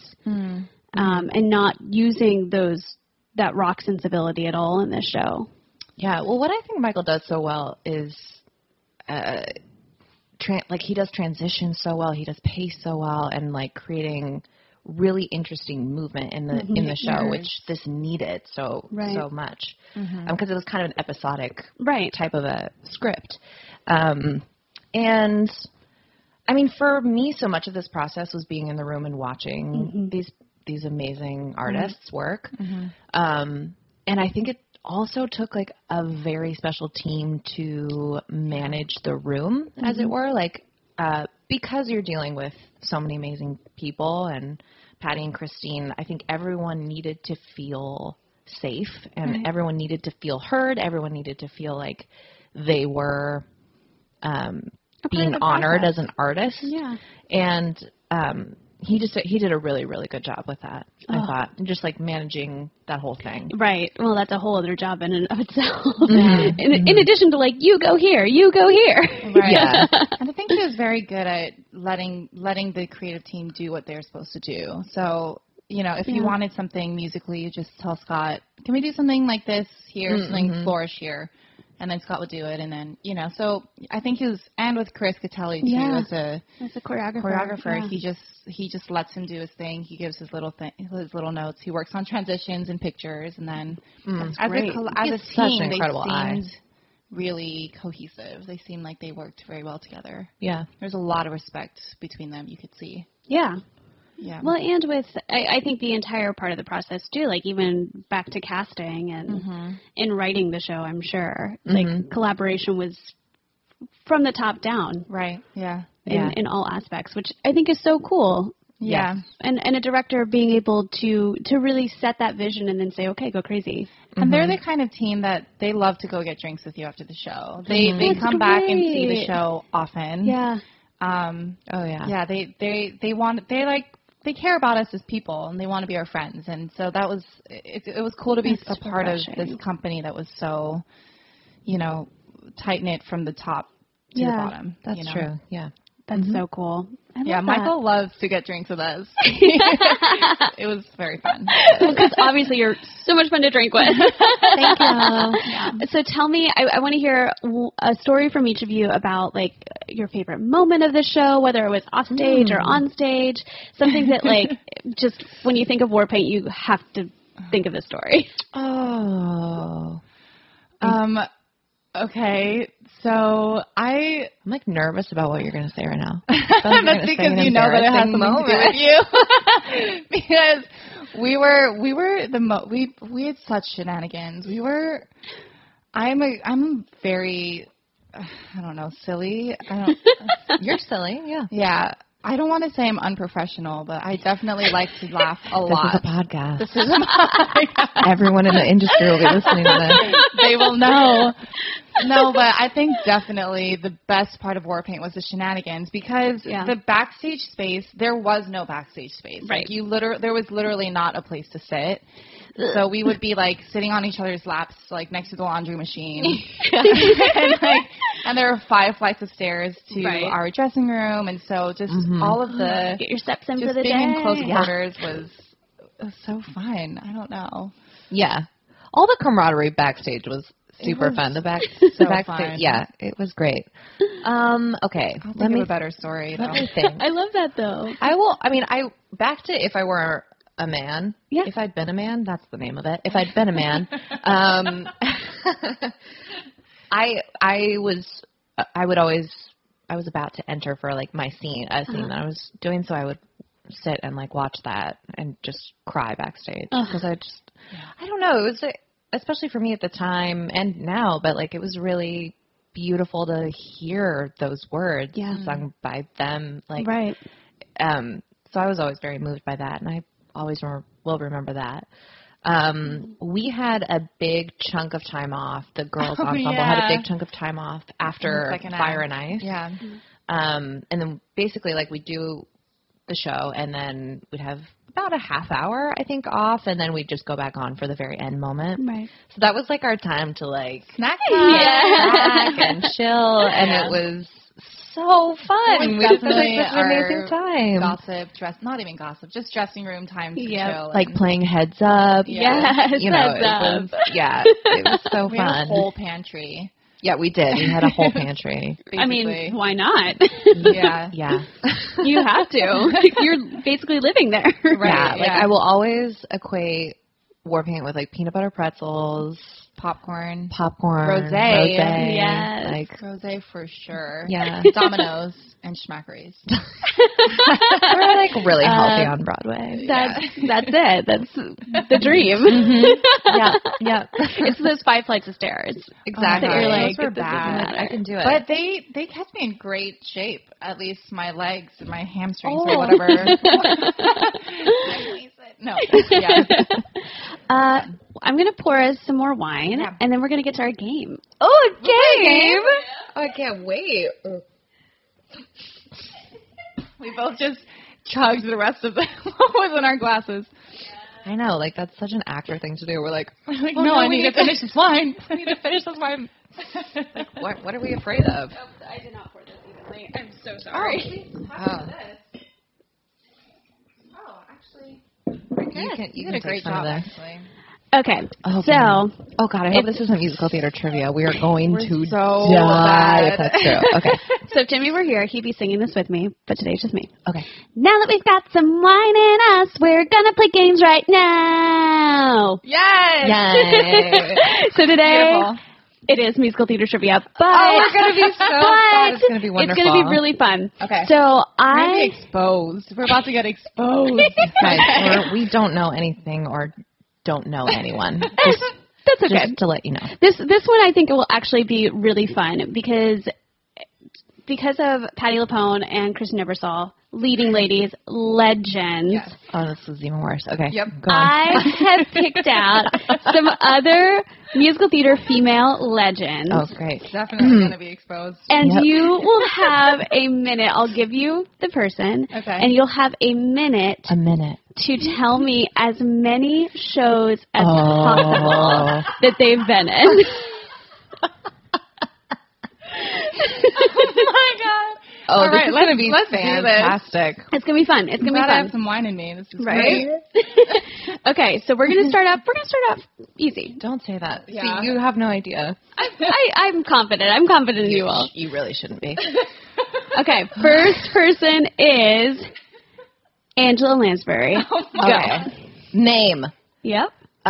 and not using that rock sensibility at all in this show? Yeah, well, what I think Michael does so well is, he does transition so well, he does pace so well, and creating really interesting movement in the show, which this needed so much, because it was kind of an episodic type of a script, and I mean, for me, so much of this process was being in the room and watching these amazing artists work, and I think it also took a very special team to manage the room, as it were, because you're dealing with so many amazing people, and Patty and Christine, I think everyone needed to feel safe, and everyone needed to feel heard. Everyone needed to feel like they were being honored as an artist. Yeah. And he did a really, really good job with that, I thought. And just managing that whole thing. Right. Well, that's a whole other job in and of itself. In addition to you go here, you go here. Right. Yeah. And I think he was very good at letting the creative team do what they're supposed to do. So, if you wanted something musically, you just tell Scott, can we do something like this here, something flourish here? And then Scott would do it, and then, so I think and with Chris Catelli, too, as a choreographer, he just lets him do his thing. He gives his little notes. He works on transitions and pictures, and then as a team, they seemed really cohesive. They seemed like they worked very well together. Yeah. There's a lot of respect between them, you could see. Yeah. Yeah. Well, and with, I think the entire part of the process, too, even back to casting and in writing the show, I'm sure, collaboration was from the top down. Right, yeah. In all aspects, which I think is so cool. Yeah. Yes. And a director being able to really set that vision and then say, okay, go crazy. And they're the kind of team that they love to go get drinks with you after the show. They come back and see the show often. Yeah. Yeah, they care about us as people, and they want to be our friends, and so that was it was cool to be a part of this company that was so, tight knit from the top to the bottom. That's true. Yeah, that's so cool. Michael loves to get drinks with us. It was very fun. Because obviously you're so much fun to drink with. Thank you. Yeah. So tell me, I want to hear a story from each of you about like your favorite moment of the show, whether it was off stage or on stage, something that like just when you think of Warpaint, you have to think of the story. Okay, so I'm like nervous about what you're going to say right now. That's because you know that it has something to do with you. Because we had such shenanigans. I'm very, I don't know, silly. You're silly, yeah. Yeah. I don't want to say I'm unprofessional, but I definitely like to laugh a lot. This is a podcast. Everyone in the industry will be listening to this. They will know. No, but I think definitely the best part of Warpaint was the shenanigans because the backstage space, there was no backstage space. Right. Like there was literally not a place to sit. So we would be like sitting on each other's laps, like next to the laundry machine, and there were 5 flights of stairs to our dressing room, and so just all of the get your steps in just for the being day. in close quarters was so fun. I don't know. Yeah, all the camaraderie backstage was super fun. The backstage, fun. Yeah, it was great. Okay, let me a better story. Let me think. I love that though. Back to if I were a man. Yeah. If I'd been a man, that's the name of it. If I'd been a man, I was about to enter for like my scene, a scene that I was doing, so I would sit and like watch that and just cry backstage because I don't know, it was especially for me at the time and now, but like it was really beautiful to hear those words sung by them, like so I was always very moved by that, and I always will remember that. We had a big chunk of time off. The girls ensemble had a big chunk of time off after Fire and Ice. Yeah. And then basically like we do the show and then we'd have about a half hour, I think, off, and then we'd just go back on for the very end moment. Right. So that was like our time to like snack and chill, and it was so fun. We just had an amazing time. Not even gossip, just dressing room time to chill. Like playing Heads Up. Yes, you know, Heads Up. It was so we fun. Had a whole pantry. Yeah, we did. We had a whole pantry. I mean, why not? Yeah. You have to. You're basically living there. Right. Yeah. Like I will always equate Warpaint with like peanut butter pretzels, popcorn, rosé. Yes. Like rosé for sure. Yeah. Domino's and Schmackary's. We're like really healthy on Broadway. That's it. That's the dream. Mm-hmm. Yeah. It's those 5 flights of stairs. Exactly. You're like, those were bad. I can do it. But they kept me in great shape. At least my legs and my hamstrings or whatever. No. Yeah. I'm going to pour us some more wine, and then we're going to get to our game. Oh, a game! Oh, I can't wait. We both just chugged the rest of what was in our glasses. I know, like that's such an actor thing to do. We're like no, I need to finish this wine. I need to finish this wine. Like, what are we afraid of? Oh, I did not pour this evenly. I'm so sorry. This. Oh, actually, you can take great some job, of this. actually. Okay, oh god, I hope this isn't musical theater trivia. We are going to so die bad. if that's true. Okay. So if Jimmy were here, he'd be singing this with me, but today's just me. Okay. Now that we've got some wine in us, we're gonna play games right now. Yes. Yay. So today. Beautiful. It is musical theater trivia, but we're gonna be so fun. It's gonna be wonderful. It's gonna be really fun. Okay. So We're gonna be exposed. We're about to get exposed. Guys, we don't know anything or don't know anyone. That's okay. Just to let you know. This one I think will actually be really fun because of Patti LuPone and Kristen Ebersol, leading ladies, legends. Yes. Oh, this is even worse. Okay. Yep. Go on. I have picked out some other musical theater female legends. Oh, great. Definitely going to be exposed. And you will have a minute. I'll give you the person. Okay. And you'll have a minute to tell me as many shows as possible that they've been in. Oh, my God. Oh, this is going to be fantastic. It's going to be fun. It's going to be fun. I have some wine in me. This is right. Okay, so we're going to start off easy. Don't say that. Yeah. See, you have no idea. I'm confident. I'm confident in you all. You really shouldn't be. Okay, first person is Angela Lansbury. Oh my God. Name. Yep.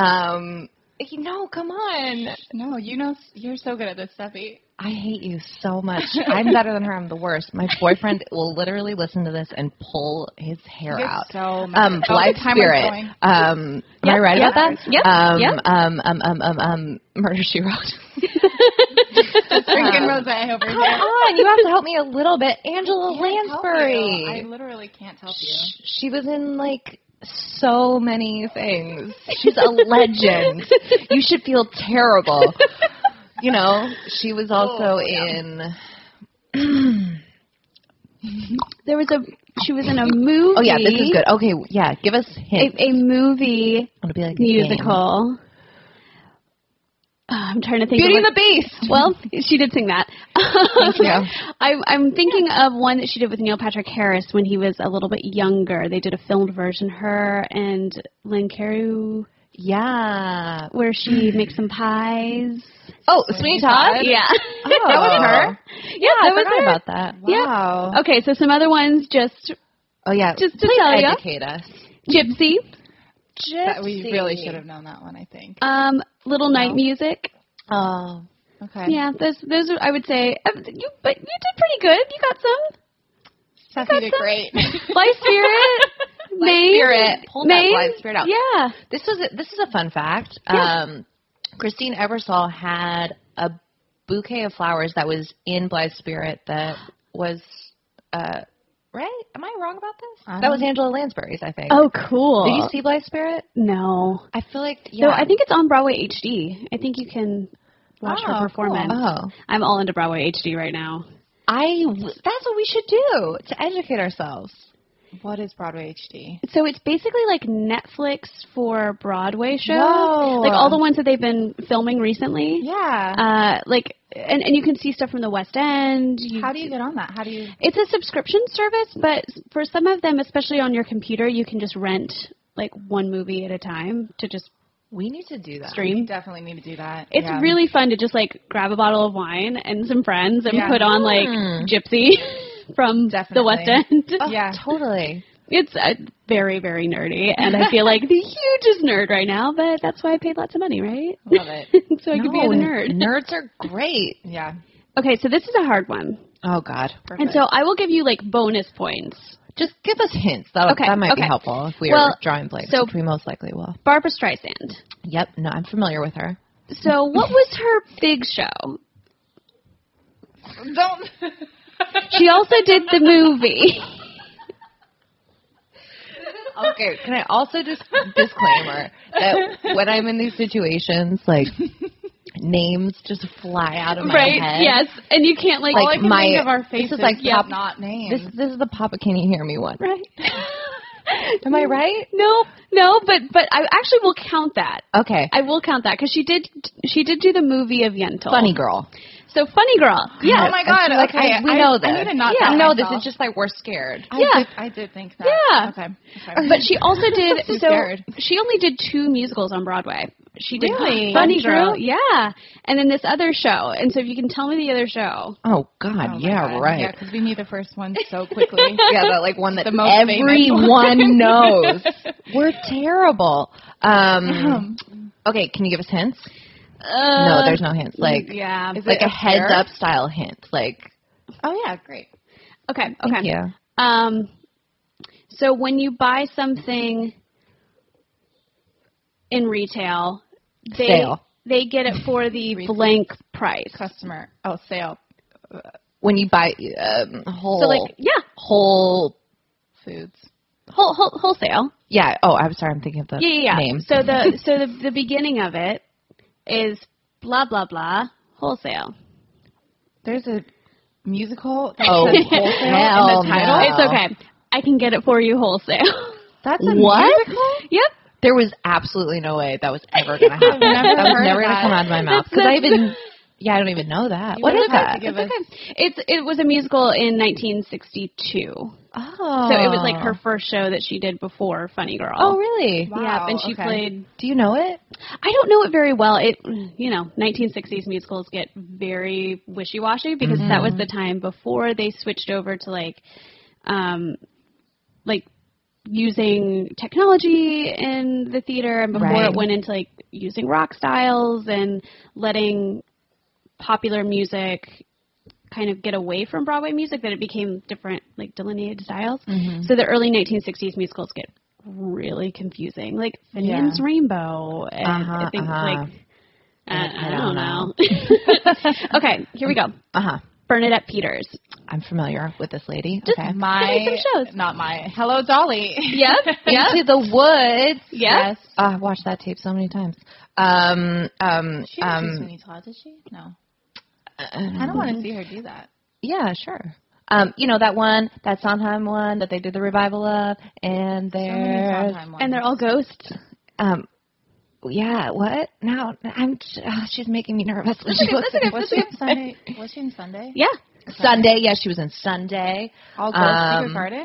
Come on. No, you're so good at this, Steffi. I hate you so much. I'm better than her. I'm the worst. My boyfriend will literally listen to this and pull his hair out. So mad. Blithe Spirit. Am I right about that? Yep. Murder, She Wrote. Drinking rosé over here. Come on, you have to help me a little bit. Angela Lansbury. I literally can't help you. She was in so many things. She's a legend. You should feel terrible. She was also in. She was in a movie. Oh yeah, this is good. Okay, yeah, give us hints. A movie It'll be like musical. I'm trying to think. Beauty and the Beast. Well, she did sing that. Thank you. I'm thinking of one that she did with Neil Patrick Harris when he was a little bit younger. They did a filmed version, her and Lynn Carew. Yeah. Where she makes some pies. Oh, Sweeney Todd? Yeah. Oh. That was her. Yeah, that was her. About that. Wow. Yeah. Okay, so some other ones just. Oh yeah. Just to tell you. Educate us. Gypsy. We really should have known that one, I think. Little Night Music. Oh. Okay. Yeah, those are, I would say, but you did pretty good. You got some. Steffi did great. Blithe Spirit. Blithe Spirit. Pull that Blithe Spirit out. Yeah. This is a fun fact. Yeah. Christine Ebersole had a bouquet of flowers that was in Blithe Spirit that was, right? Am I wrong about this? That was Angela Lansbury's, I think. Oh, cool. Did you see Blithe Spirit? No. I feel like, yeah. No, I think it's on Broadway HD. I think you can watch her performance. Cool. Oh. I'm all into Broadway HD right now. That's what we should do to educate ourselves. What is Broadway HD? So it's basically like Netflix for Broadway shows. Whoa. Like all the ones that they've been filming recently. Yeah. And you can see stuff from the West End. How do you get on that? It's a subscription service, but for some of them, especially on your computer, you can just rent like one movie at a time to just. We need to do that. Stream. We definitely need to do that. It's really fun to just like grab a bottle of wine and some friends and put on like Gypsy from the West End. Oh, yeah, totally. It's very, very nerdy, and I feel like the hugest nerd right now, but that's why I paid lots of money, right? Love it. So I could be a nerd. Nerds are great. Yeah. Okay, so this is a hard one. Oh, God. Perfect. And so I will give you like bonus points. Just give us hints. That might be helpful if we are drawing blanks, which we most likely will. Barbra Streisand. Yep. No, I'm familiar with her. So what was her big show? Don't. She also did the movie. Okay, can I also just disclaimer that when I'm in these situations, like names just fly out of my head. Right? Yes, and you can't like all I can think of our faces. This is like not names. This is the Papa Can You Hear Me one, right? Am I right? No, but I actually will count that. Okay, I will count that because she did do the movie of Yentl. Funny Girl. So Funny Girl. Yeah. Oh my God. Okay. We know this. I need to not we know this. It's just like we're scared. I did think that. Yeah. Okay. But she also did. Scared. She only did 2 musicals on Broadway. She did Funny Girl. Yeah. And then this other show. And so if you can tell me the other show. Oh God. Yeah. Right. Yeah, because we knew the first one so quickly. Yeah, that like one that the most everyone knows. We're terrible. Okay. Can you give us hints? No, there's no hints. Like, is like it a heads up style hint. Like, oh yeah, great. Okay. Thank you. So when you buy something in retail, they get it for the blank price. Customer. Oh, sale. When you buy whole. So like Whole Foods. Wholesale. Yeah. Oh, I'm sorry. I'm thinking of the name. So the beginning of it is blah blah blah wholesale. There's a musical that says wholesale in the title. No. It's okay. I can get it for you wholesale. That's a what? musical? Yep. There was absolutely no way that was ever going to happen. That was never going to come out of my mouth because I even Yeah, I don't even know that. What is that? It was a musical in 1962. Oh. So it was like her first show that she did before Funny Girl. Oh, really? Wow. Yeah, and she played... Do you know it? I don't know it very well. 1960s musicals get very wishy-washy because that was the time before they switched over to like using technology in the theater, and before it went into like using rock styles and letting popular music kind of get away from Broadway music, that it became different, like delineated styles. So the early 1960s musicals get really confusing, like Finian's Rainbow and things like I don't know. Okay, here we go. Bernadette Peters. I'm familiar with this lady. Just okay. Not my Hello Dolly. Yep. Into the Woods. Yes. I've watched that tape so many times. She did Sweeney Todd, did she? No. I don't want to see her do that. Yeah, sure. That Sondheim one that they did the revival of, and they're all ghosts. Yeah, what? Now she's making me nervous. Was she in Sunday? Was she in Sunday? Yeah. Sunday, yes, she was in Sunday. All Ghost Secret Garden?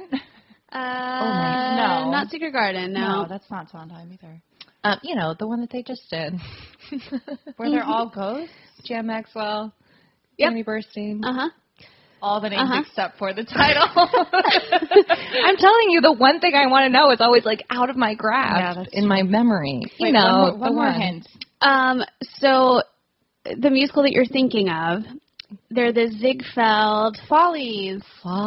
No. Not Secret Garden, no. That's not Sondheim either. The one that they just did. Where they're all ghosts? Jan Maxwell, Amy Burstyn. All the names except for the title. I'm telling you, the one thing I want to know is always like out of my grasp in my memory. Wait, one more hint. So the musical that you're thinking of, they're the Ziegfeld Follies.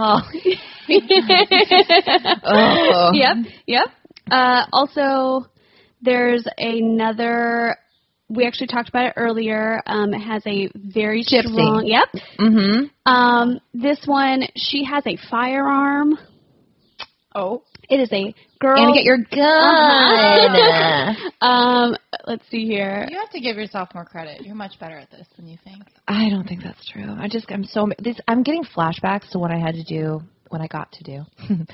Yep. Also, there's another. We actually talked about it earlier. It has a very strong... Yep. Mm-hmm. This one, she has a firearm. Oh. It is a girl... And get your gun. Let's see here. You have to give yourself more credit. You're much better at this than you think. I don't think that's true. I'm getting flashbacks to what I had to do, what I got to do.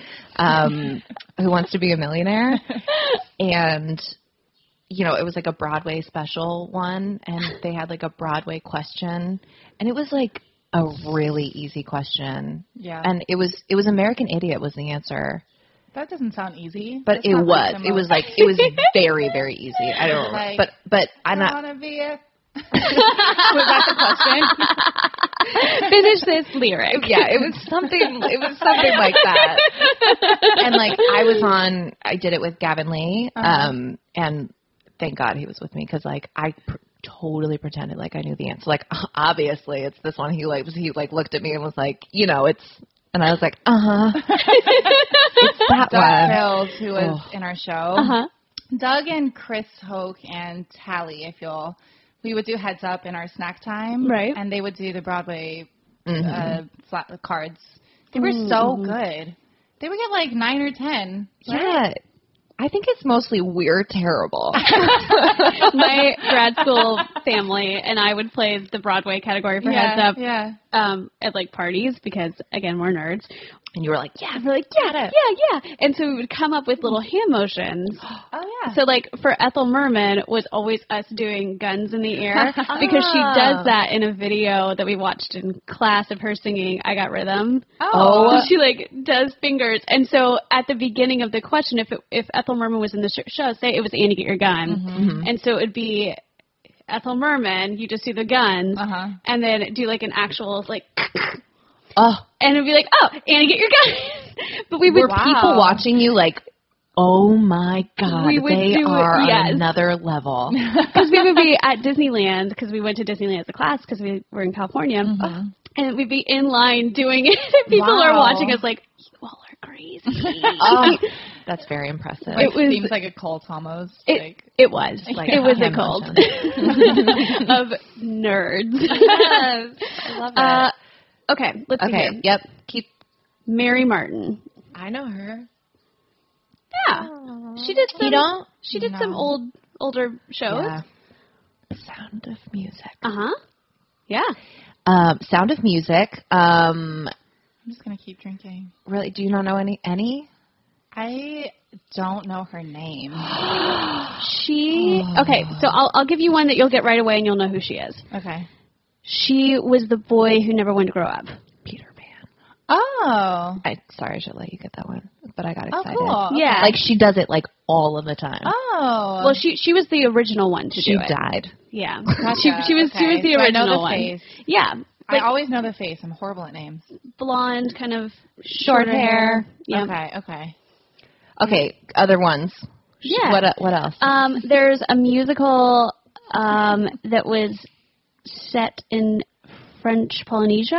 Who Wants to Be a Millionaire? And... it was like a Broadway special one, and they had like a Broadway question, and it was like a really easy question. Yeah. And it was American Idiot was the answer. That doesn't sound easy. But it was. It was very, very easy. I don't know. Like, but I'm not. I want to be a... Was that the question? Finish this lyric. Yeah, it was something like that. And like I did it with Gavin Lee, and thank God he was with me, because like I totally pretended like I knew the answer. Like obviously it's this one. He looked at me and was like, it's, and I was like, it's that Doug one. Mills, who was in our show. Doug and Chris Hoke and Tally, we would do Heads Up in our snack time, right? And they would do the Broadway flat cards. They were so good. They would get like 9 or 10. Right? Yeah. I think it's mostly we're terrible. My grad school family and I would play the Broadway category for Heads Up at like parties because, again, we're nerds. And you were like, yeah. We're like, yeah. And so we would come up with little hand motions. Oh, yeah. So, like, for Ethel Merman was always us doing guns in the air because she does that in a video that we watched in class of her singing I Got Rhythm. Oh. So she, like, does fingers. And so at the beginning of the question, if Ethel Merman was in the show, say it was Annie, get your gun. Mm-hmm. And so it would be Ethel Merman, you just do the guns, and then do, like, an actual, like... And it'd be like, Annie, get your gun. But we would people watching you like, oh my God, they are on another level. Because we would be at Disneyland, because we went to Disneyland as a class, because we were in California, and we'd be in line doing it. People are watching us like, you all are crazy. That's very impressive. It seems like a cult almost. It was. Like it was a cult of nerds. Yes, I love it. Okay, let's see here. Yep. Keep Mary Martin. I know her. Yeah. She did some some older shows. Yeah. Sound of Music. Yeah. Sound of Music. I'm just gonna keep drinking. Really? Do you not know any? I don't know her name. Okay, so I'll give you one that you'll get right away and you'll know who she is. Okay. She was the boy who never wanted to grow up. Peter Pan. Oh. Sorry, I should let you get that one, but I got excited. Oh, cool. Yeah. Like, she does it, like, all of the time. Oh. Well, she was the original one to do it. She died. Yeah. Gotcha. She was the original I know the one. face. Yeah. I always know the face. I'm horrible at names. Blonde, kind of short hair. Yeah. Okay, other ones. Yeah. What else? There's a musical that was set in French Polynesia.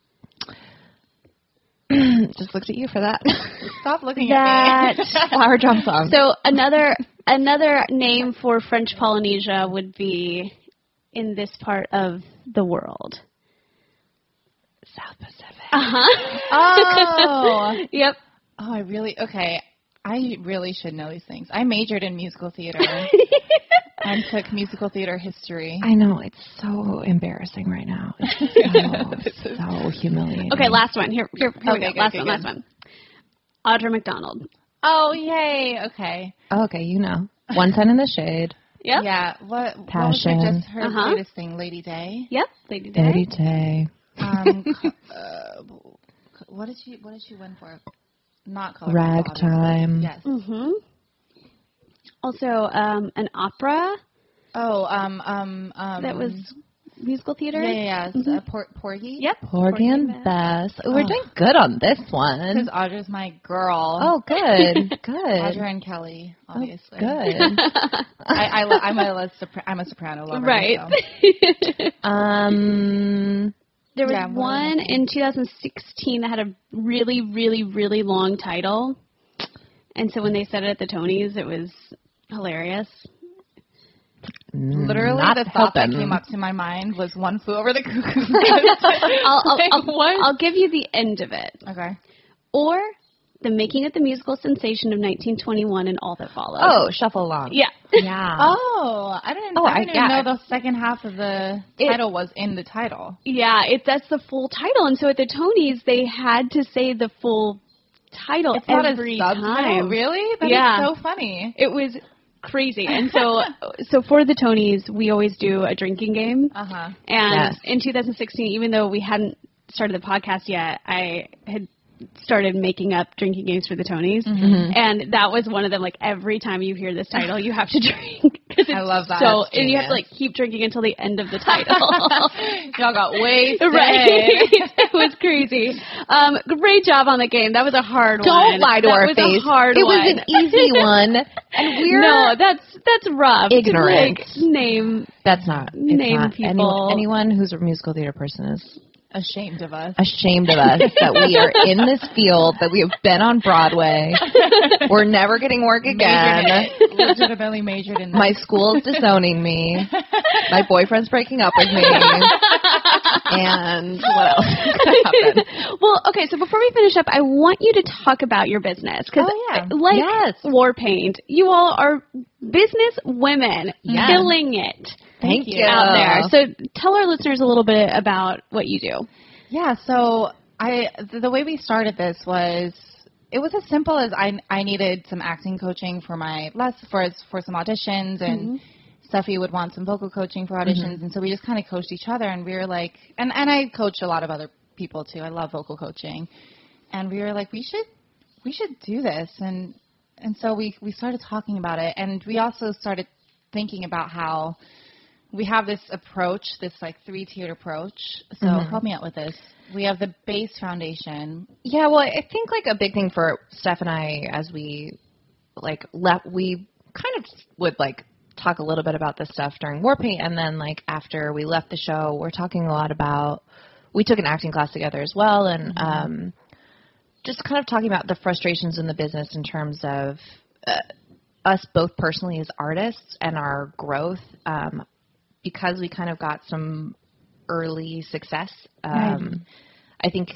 Just looked at you for that. Stop looking at me. Flower Drum Song. So another name for French Polynesia would be in this part of the world. South Pacific. Oh. Yep. Oh, I really should know these things. I majored in musical theater and took musical theater history. I know, it's so embarrassing right now. It's so humiliating. Okay, last one. Here we go. Last good. one. Audra McDonald. Oh, yay. Okay. Okay, you know. One Ten in the Shade. Yep. Yeah. What Passion. was just her latest thing? Lady Day? Yep. Lady Day. Lady Day. What did she win for? Not Color Ragtime. Yes. Mm-hmm. Also, an opera. Oh, that was musical theater. Yeah. Mm-hmm. Porgy. Yep. Porgy and Bess. Oh, we're doing good on this one. Because Audra's my girl. Oh, good. Good. Audra and Kelly, obviously. Oh, good. I'm a soprano lover. Right. So. There was one in 2016 that had a really, really, really long title. And so when they said it at the Tonys, it was hilarious. Literally, the thought that came up to my mind was One Flew Over the Cuckoo's Nest. I'll give you the end of it. Okay. Or the making of the musical sensation of 1921 and all that followed. Oh, Shuffle Along. Yeah. Yeah. Oh, I didn't even know the second half of the title was in the title. Yeah, that's the full title. And so at the Tonys, they had to say the full title every time. Really? That is so funny. It was crazy. And so for the Tonys, we always do a drinking game. Uh-huh. And in 2016, even though we hadn't started the podcast yet, I had started making up drinking games for the Tonys. Mm-hmm. And that was one of them. Like, every time you hear this title, you have to drink. I love that. And you have to, like, keep drinking until the end of the title. Y'all got wasted. Right. It was crazy. Great job on the game. That was a hard one. Don't lie to our face. It was an easy one. And we're... No, that's rough. Ignorant. Name. That's not. Name people. Anyone who's a musical theater person is... ashamed of us that we are in this field, that we have been on Broadway. We're never getting work again. Legitimately majored in this. My school's disowning me. My boyfriend's breaking up with me. And what else could happen? Well, okay, so before we finish up, I want you to talk about your business. Because Warpaint, you all are business women killing it. Thank you. Out there. So tell our listeners a little bit about what you do. Yeah, so the way we started this was, it was as simple as I needed some acting coaching for for some auditions, and Steffi would want some vocal coaching for auditions, and so we just kind of coached each other, and we were like, and I coach a lot of other people too. I love vocal coaching, and we were like, we should do this, and so we started talking about it, and we also started thinking about how we have this approach, this like 3-tiered approach. So help me out with this. We have the base foundation. Yeah, well, I think like a big thing for Steph and I, as we like left, we kind of would like talk a little bit about this stuff during Warpaint, and then like after we left the show, we're talking a lot about. We took an acting class together as well, and just kind of talking about the frustrations in the business in terms of us both personally as artists and our growth. Because we kind of got some early success, I think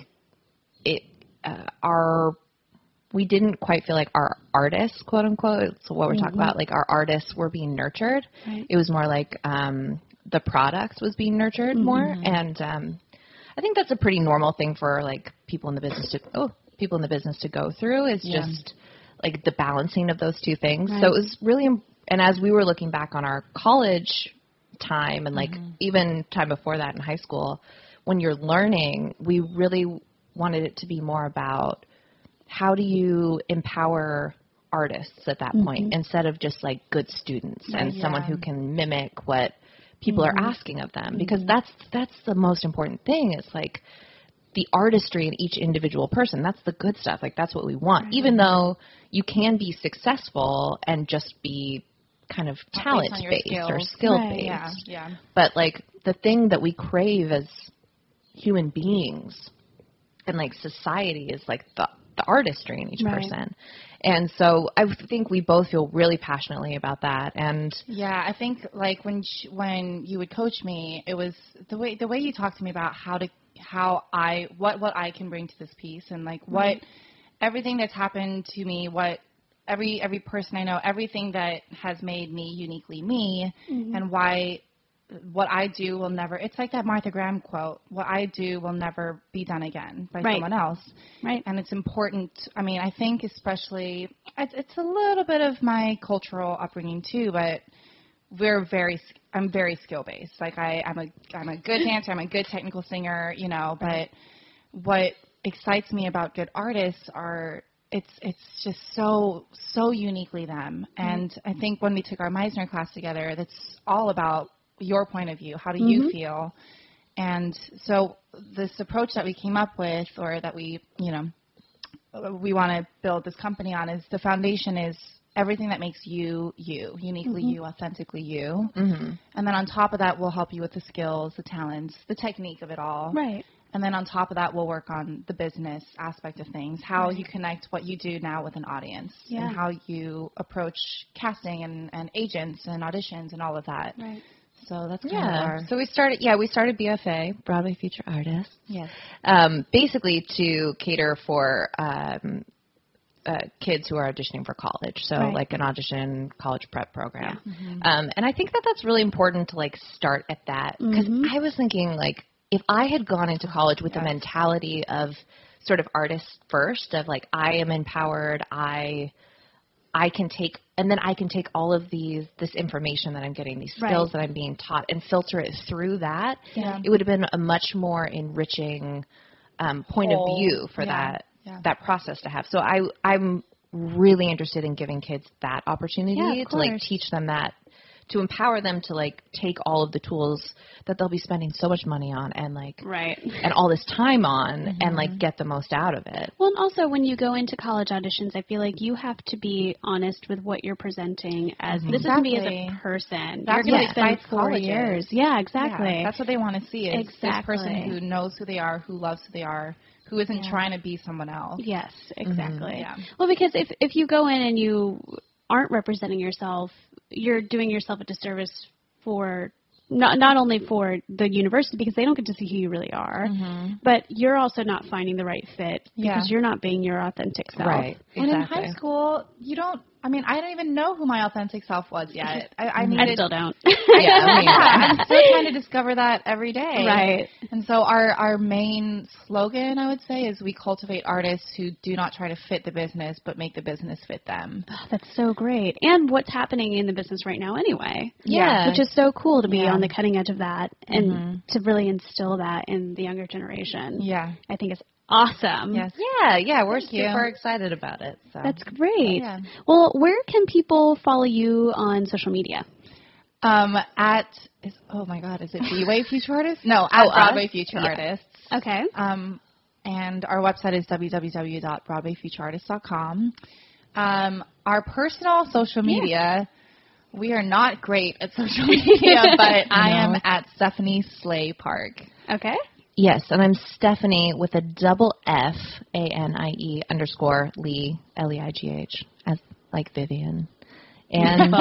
we didn't quite feel like our artists, quote unquote, so what we're talking about, like our artists were being nurtured. Right. It was more like the product was being nurtured more, and I think that's a pretty normal thing for like people in the business to go through. Is just like the balancing of those two things. Right. So it was really, and as we were looking back on our college time and like even time before that in high school, when you're learning, we really wanted it to be more about how do you empower artists at that point instead of just like good students and someone who can mimic what people are asking of them, because that's the most important thing. It's like the artistry in each individual person. That's the good stuff. Like that's what we want, even though you can be successful and just be kind of talent-based or skill-based. But like the thing that we crave as human beings and like society is like the artistry in each person. And so I think we both feel really passionately about that. And yeah, I think like when you would coach me, it was the way you talked to me about what I can bring to this piece, and like what everything that's happened to me, what every person I know, everything that has made me uniquely me, and why what I do will never, it's like that Martha Graham quote, what I do will never be done again by someone else. Right. And it's important. I mean, I think especially, it's a little bit of my cultural upbringing too, but I'm very skill-based. Like I'm a good dancer, I'm a good technical singer, you know, but what excites me about good artists are, it's just so uniquely them. And I think when we took our Meisner class together, that's all about your point of view. How do you feel? And so this approach that we came up with, or that we want to build this company on, is the foundation is everything that makes you uniquely you, authentically you. And then on top of that, we'll help you with the skills, the talents, the technique of it all. Right. And then on top of that, we'll work on the business aspect of things, how you connect what you do now with an audience, and how you approach casting and agents and auditions and all of that. Right. So that's kind of our... So we started BFA, Broadway Future Artists. Yes. Basically to cater for kids who are auditioning for college. So like an audition college prep program. Yeah. And I think that's really important to like start at that, because I was thinking like if I had gone into college with the mentality of sort of artist first, of like I am empowered, I can take all of this information that I'm getting, these skills that I'm being taught, and filter it through that. Yeah. It would have been a much more enriching point of view for that process to have. So I'm really interested in giving kids that opportunity to like teach them that, to empower them to like take all of the tools that they'll be spending so much money on and like and all this time on and like get the most out of it. Well, and also when you go into college auditions, I feel like you have to be honest with what you're presenting as. This is me as a person. That's you're going to spend 4 years. Yeah, exactly. Yeah, that's what they want to see, is this person who knows who they are, who loves who they are, who isn't trying to be someone else. Yes, exactly. Yeah. Well, because if you go in and you aren't representing yourself, you're doing yourself a disservice for not only for the university, because they don't get to see who you really are, but you're also not finding the right fit because you're not being your authentic self. Right. Exactly. And in high school, I don't even know who my authentic self was yet. I still don't. I'm still trying to discover that every day. Right. And so our main slogan, I would say, is we cultivate artists who do not try to fit the business, but make the business fit them. Oh, that's so great. And what's happening in the business right now anyway. Yeah. Which is so cool to be on the cutting edge of that and to really instill that in the younger generation. Yeah. I think it's awesome. Yes. Yeah, we're super excited about it. So. That's great. Yeah. Well, where can people follow you on social media? Oh my God, is it B-Way Future Artists? No, at Broadway Future Artists. Okay. And our website is www.broadwayfutureartists.com. Our personal social media, we are not great at social media, but I am at Stephanie Slay Park. Okay. Yes, and I'm Stephanie with a double F, ANIE _ Lee, LEIGH, as like Vivian. And is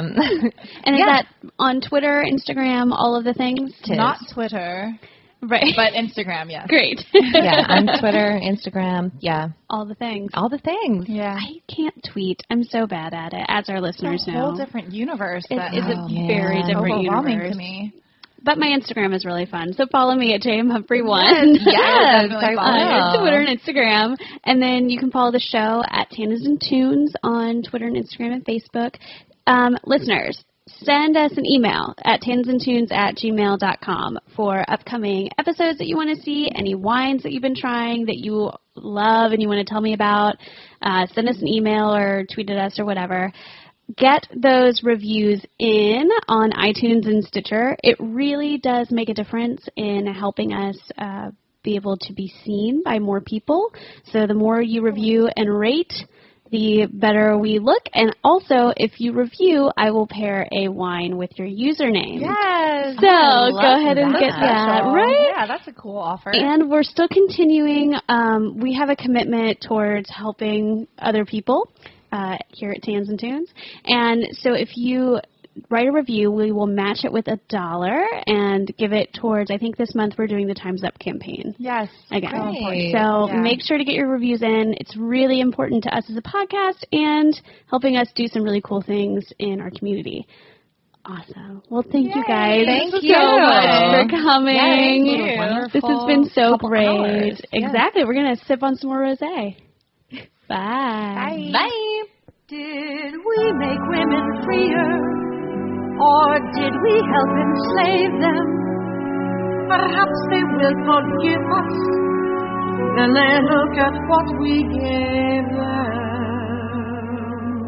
that on Twitter, Instagram, all of the things? Not Twitter. Right. But Instagram, yes. Great. Yeah, on Twitter, Instagram, all the things. All the things. Yeah. I can't tweet. I'm so bad at it, as our listeners know. It's a whole different universe. It's a very different universe. To me. But my Instagram is really fun. So follow me at JMHumphrey1. Yes, on Twitter and Instagram. And then you can follow the show at Tannins and Tunes on Twitter and Instagram and Facebook. Listeners, send us an email at tansandtunes@gmail.com for upcoming episodes that you want to see, any wines that you've been trying that you love and you want to tell me about. Send us an email or tweet at us or whatever. Get those reviews in on iTunes and Stitcher. It really does make a difference in helping us be able to be seen by more people. So the more you review and rate, the better we look. And also, if you review, I will pair a wine with your username. Yes. So go ahead and get that, right? Yeah, that's a cool offer. And we're still continuing. We have a commitment towards helping other people here at Tans and Tunes. And so if you write a review, we will match it with $1 and give it towards, I think this month we're doing the Time's Up campaign. Yes. Again. Great. So make sure to get your reviews in. It's really important to us as a podcast and helping us do some really cool things in our community. Awesome. Well, thank you guys Thank you so much for coming. Yeah, this has been so great. Hours. Exactly. We're going to sip on some more rosé. Bye. Bye. Bye. Did we make women freer? Or did we help enslave them? Perhaps they will forgive us when they look at what we gave them.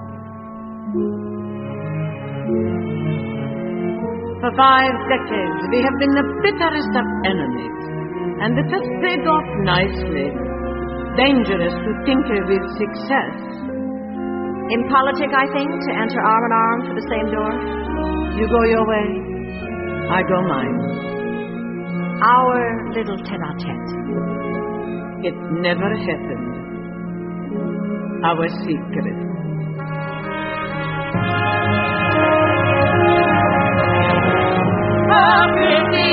For 5 decades we have been the bitterest of enemies, and it has paid off nicely. Dangerous to tinker with success. Impolitic, I think, to enter arm in arm for the same door. You go your way, I go mine. Our little tete-a-tete. It never happened. Our secret. Everything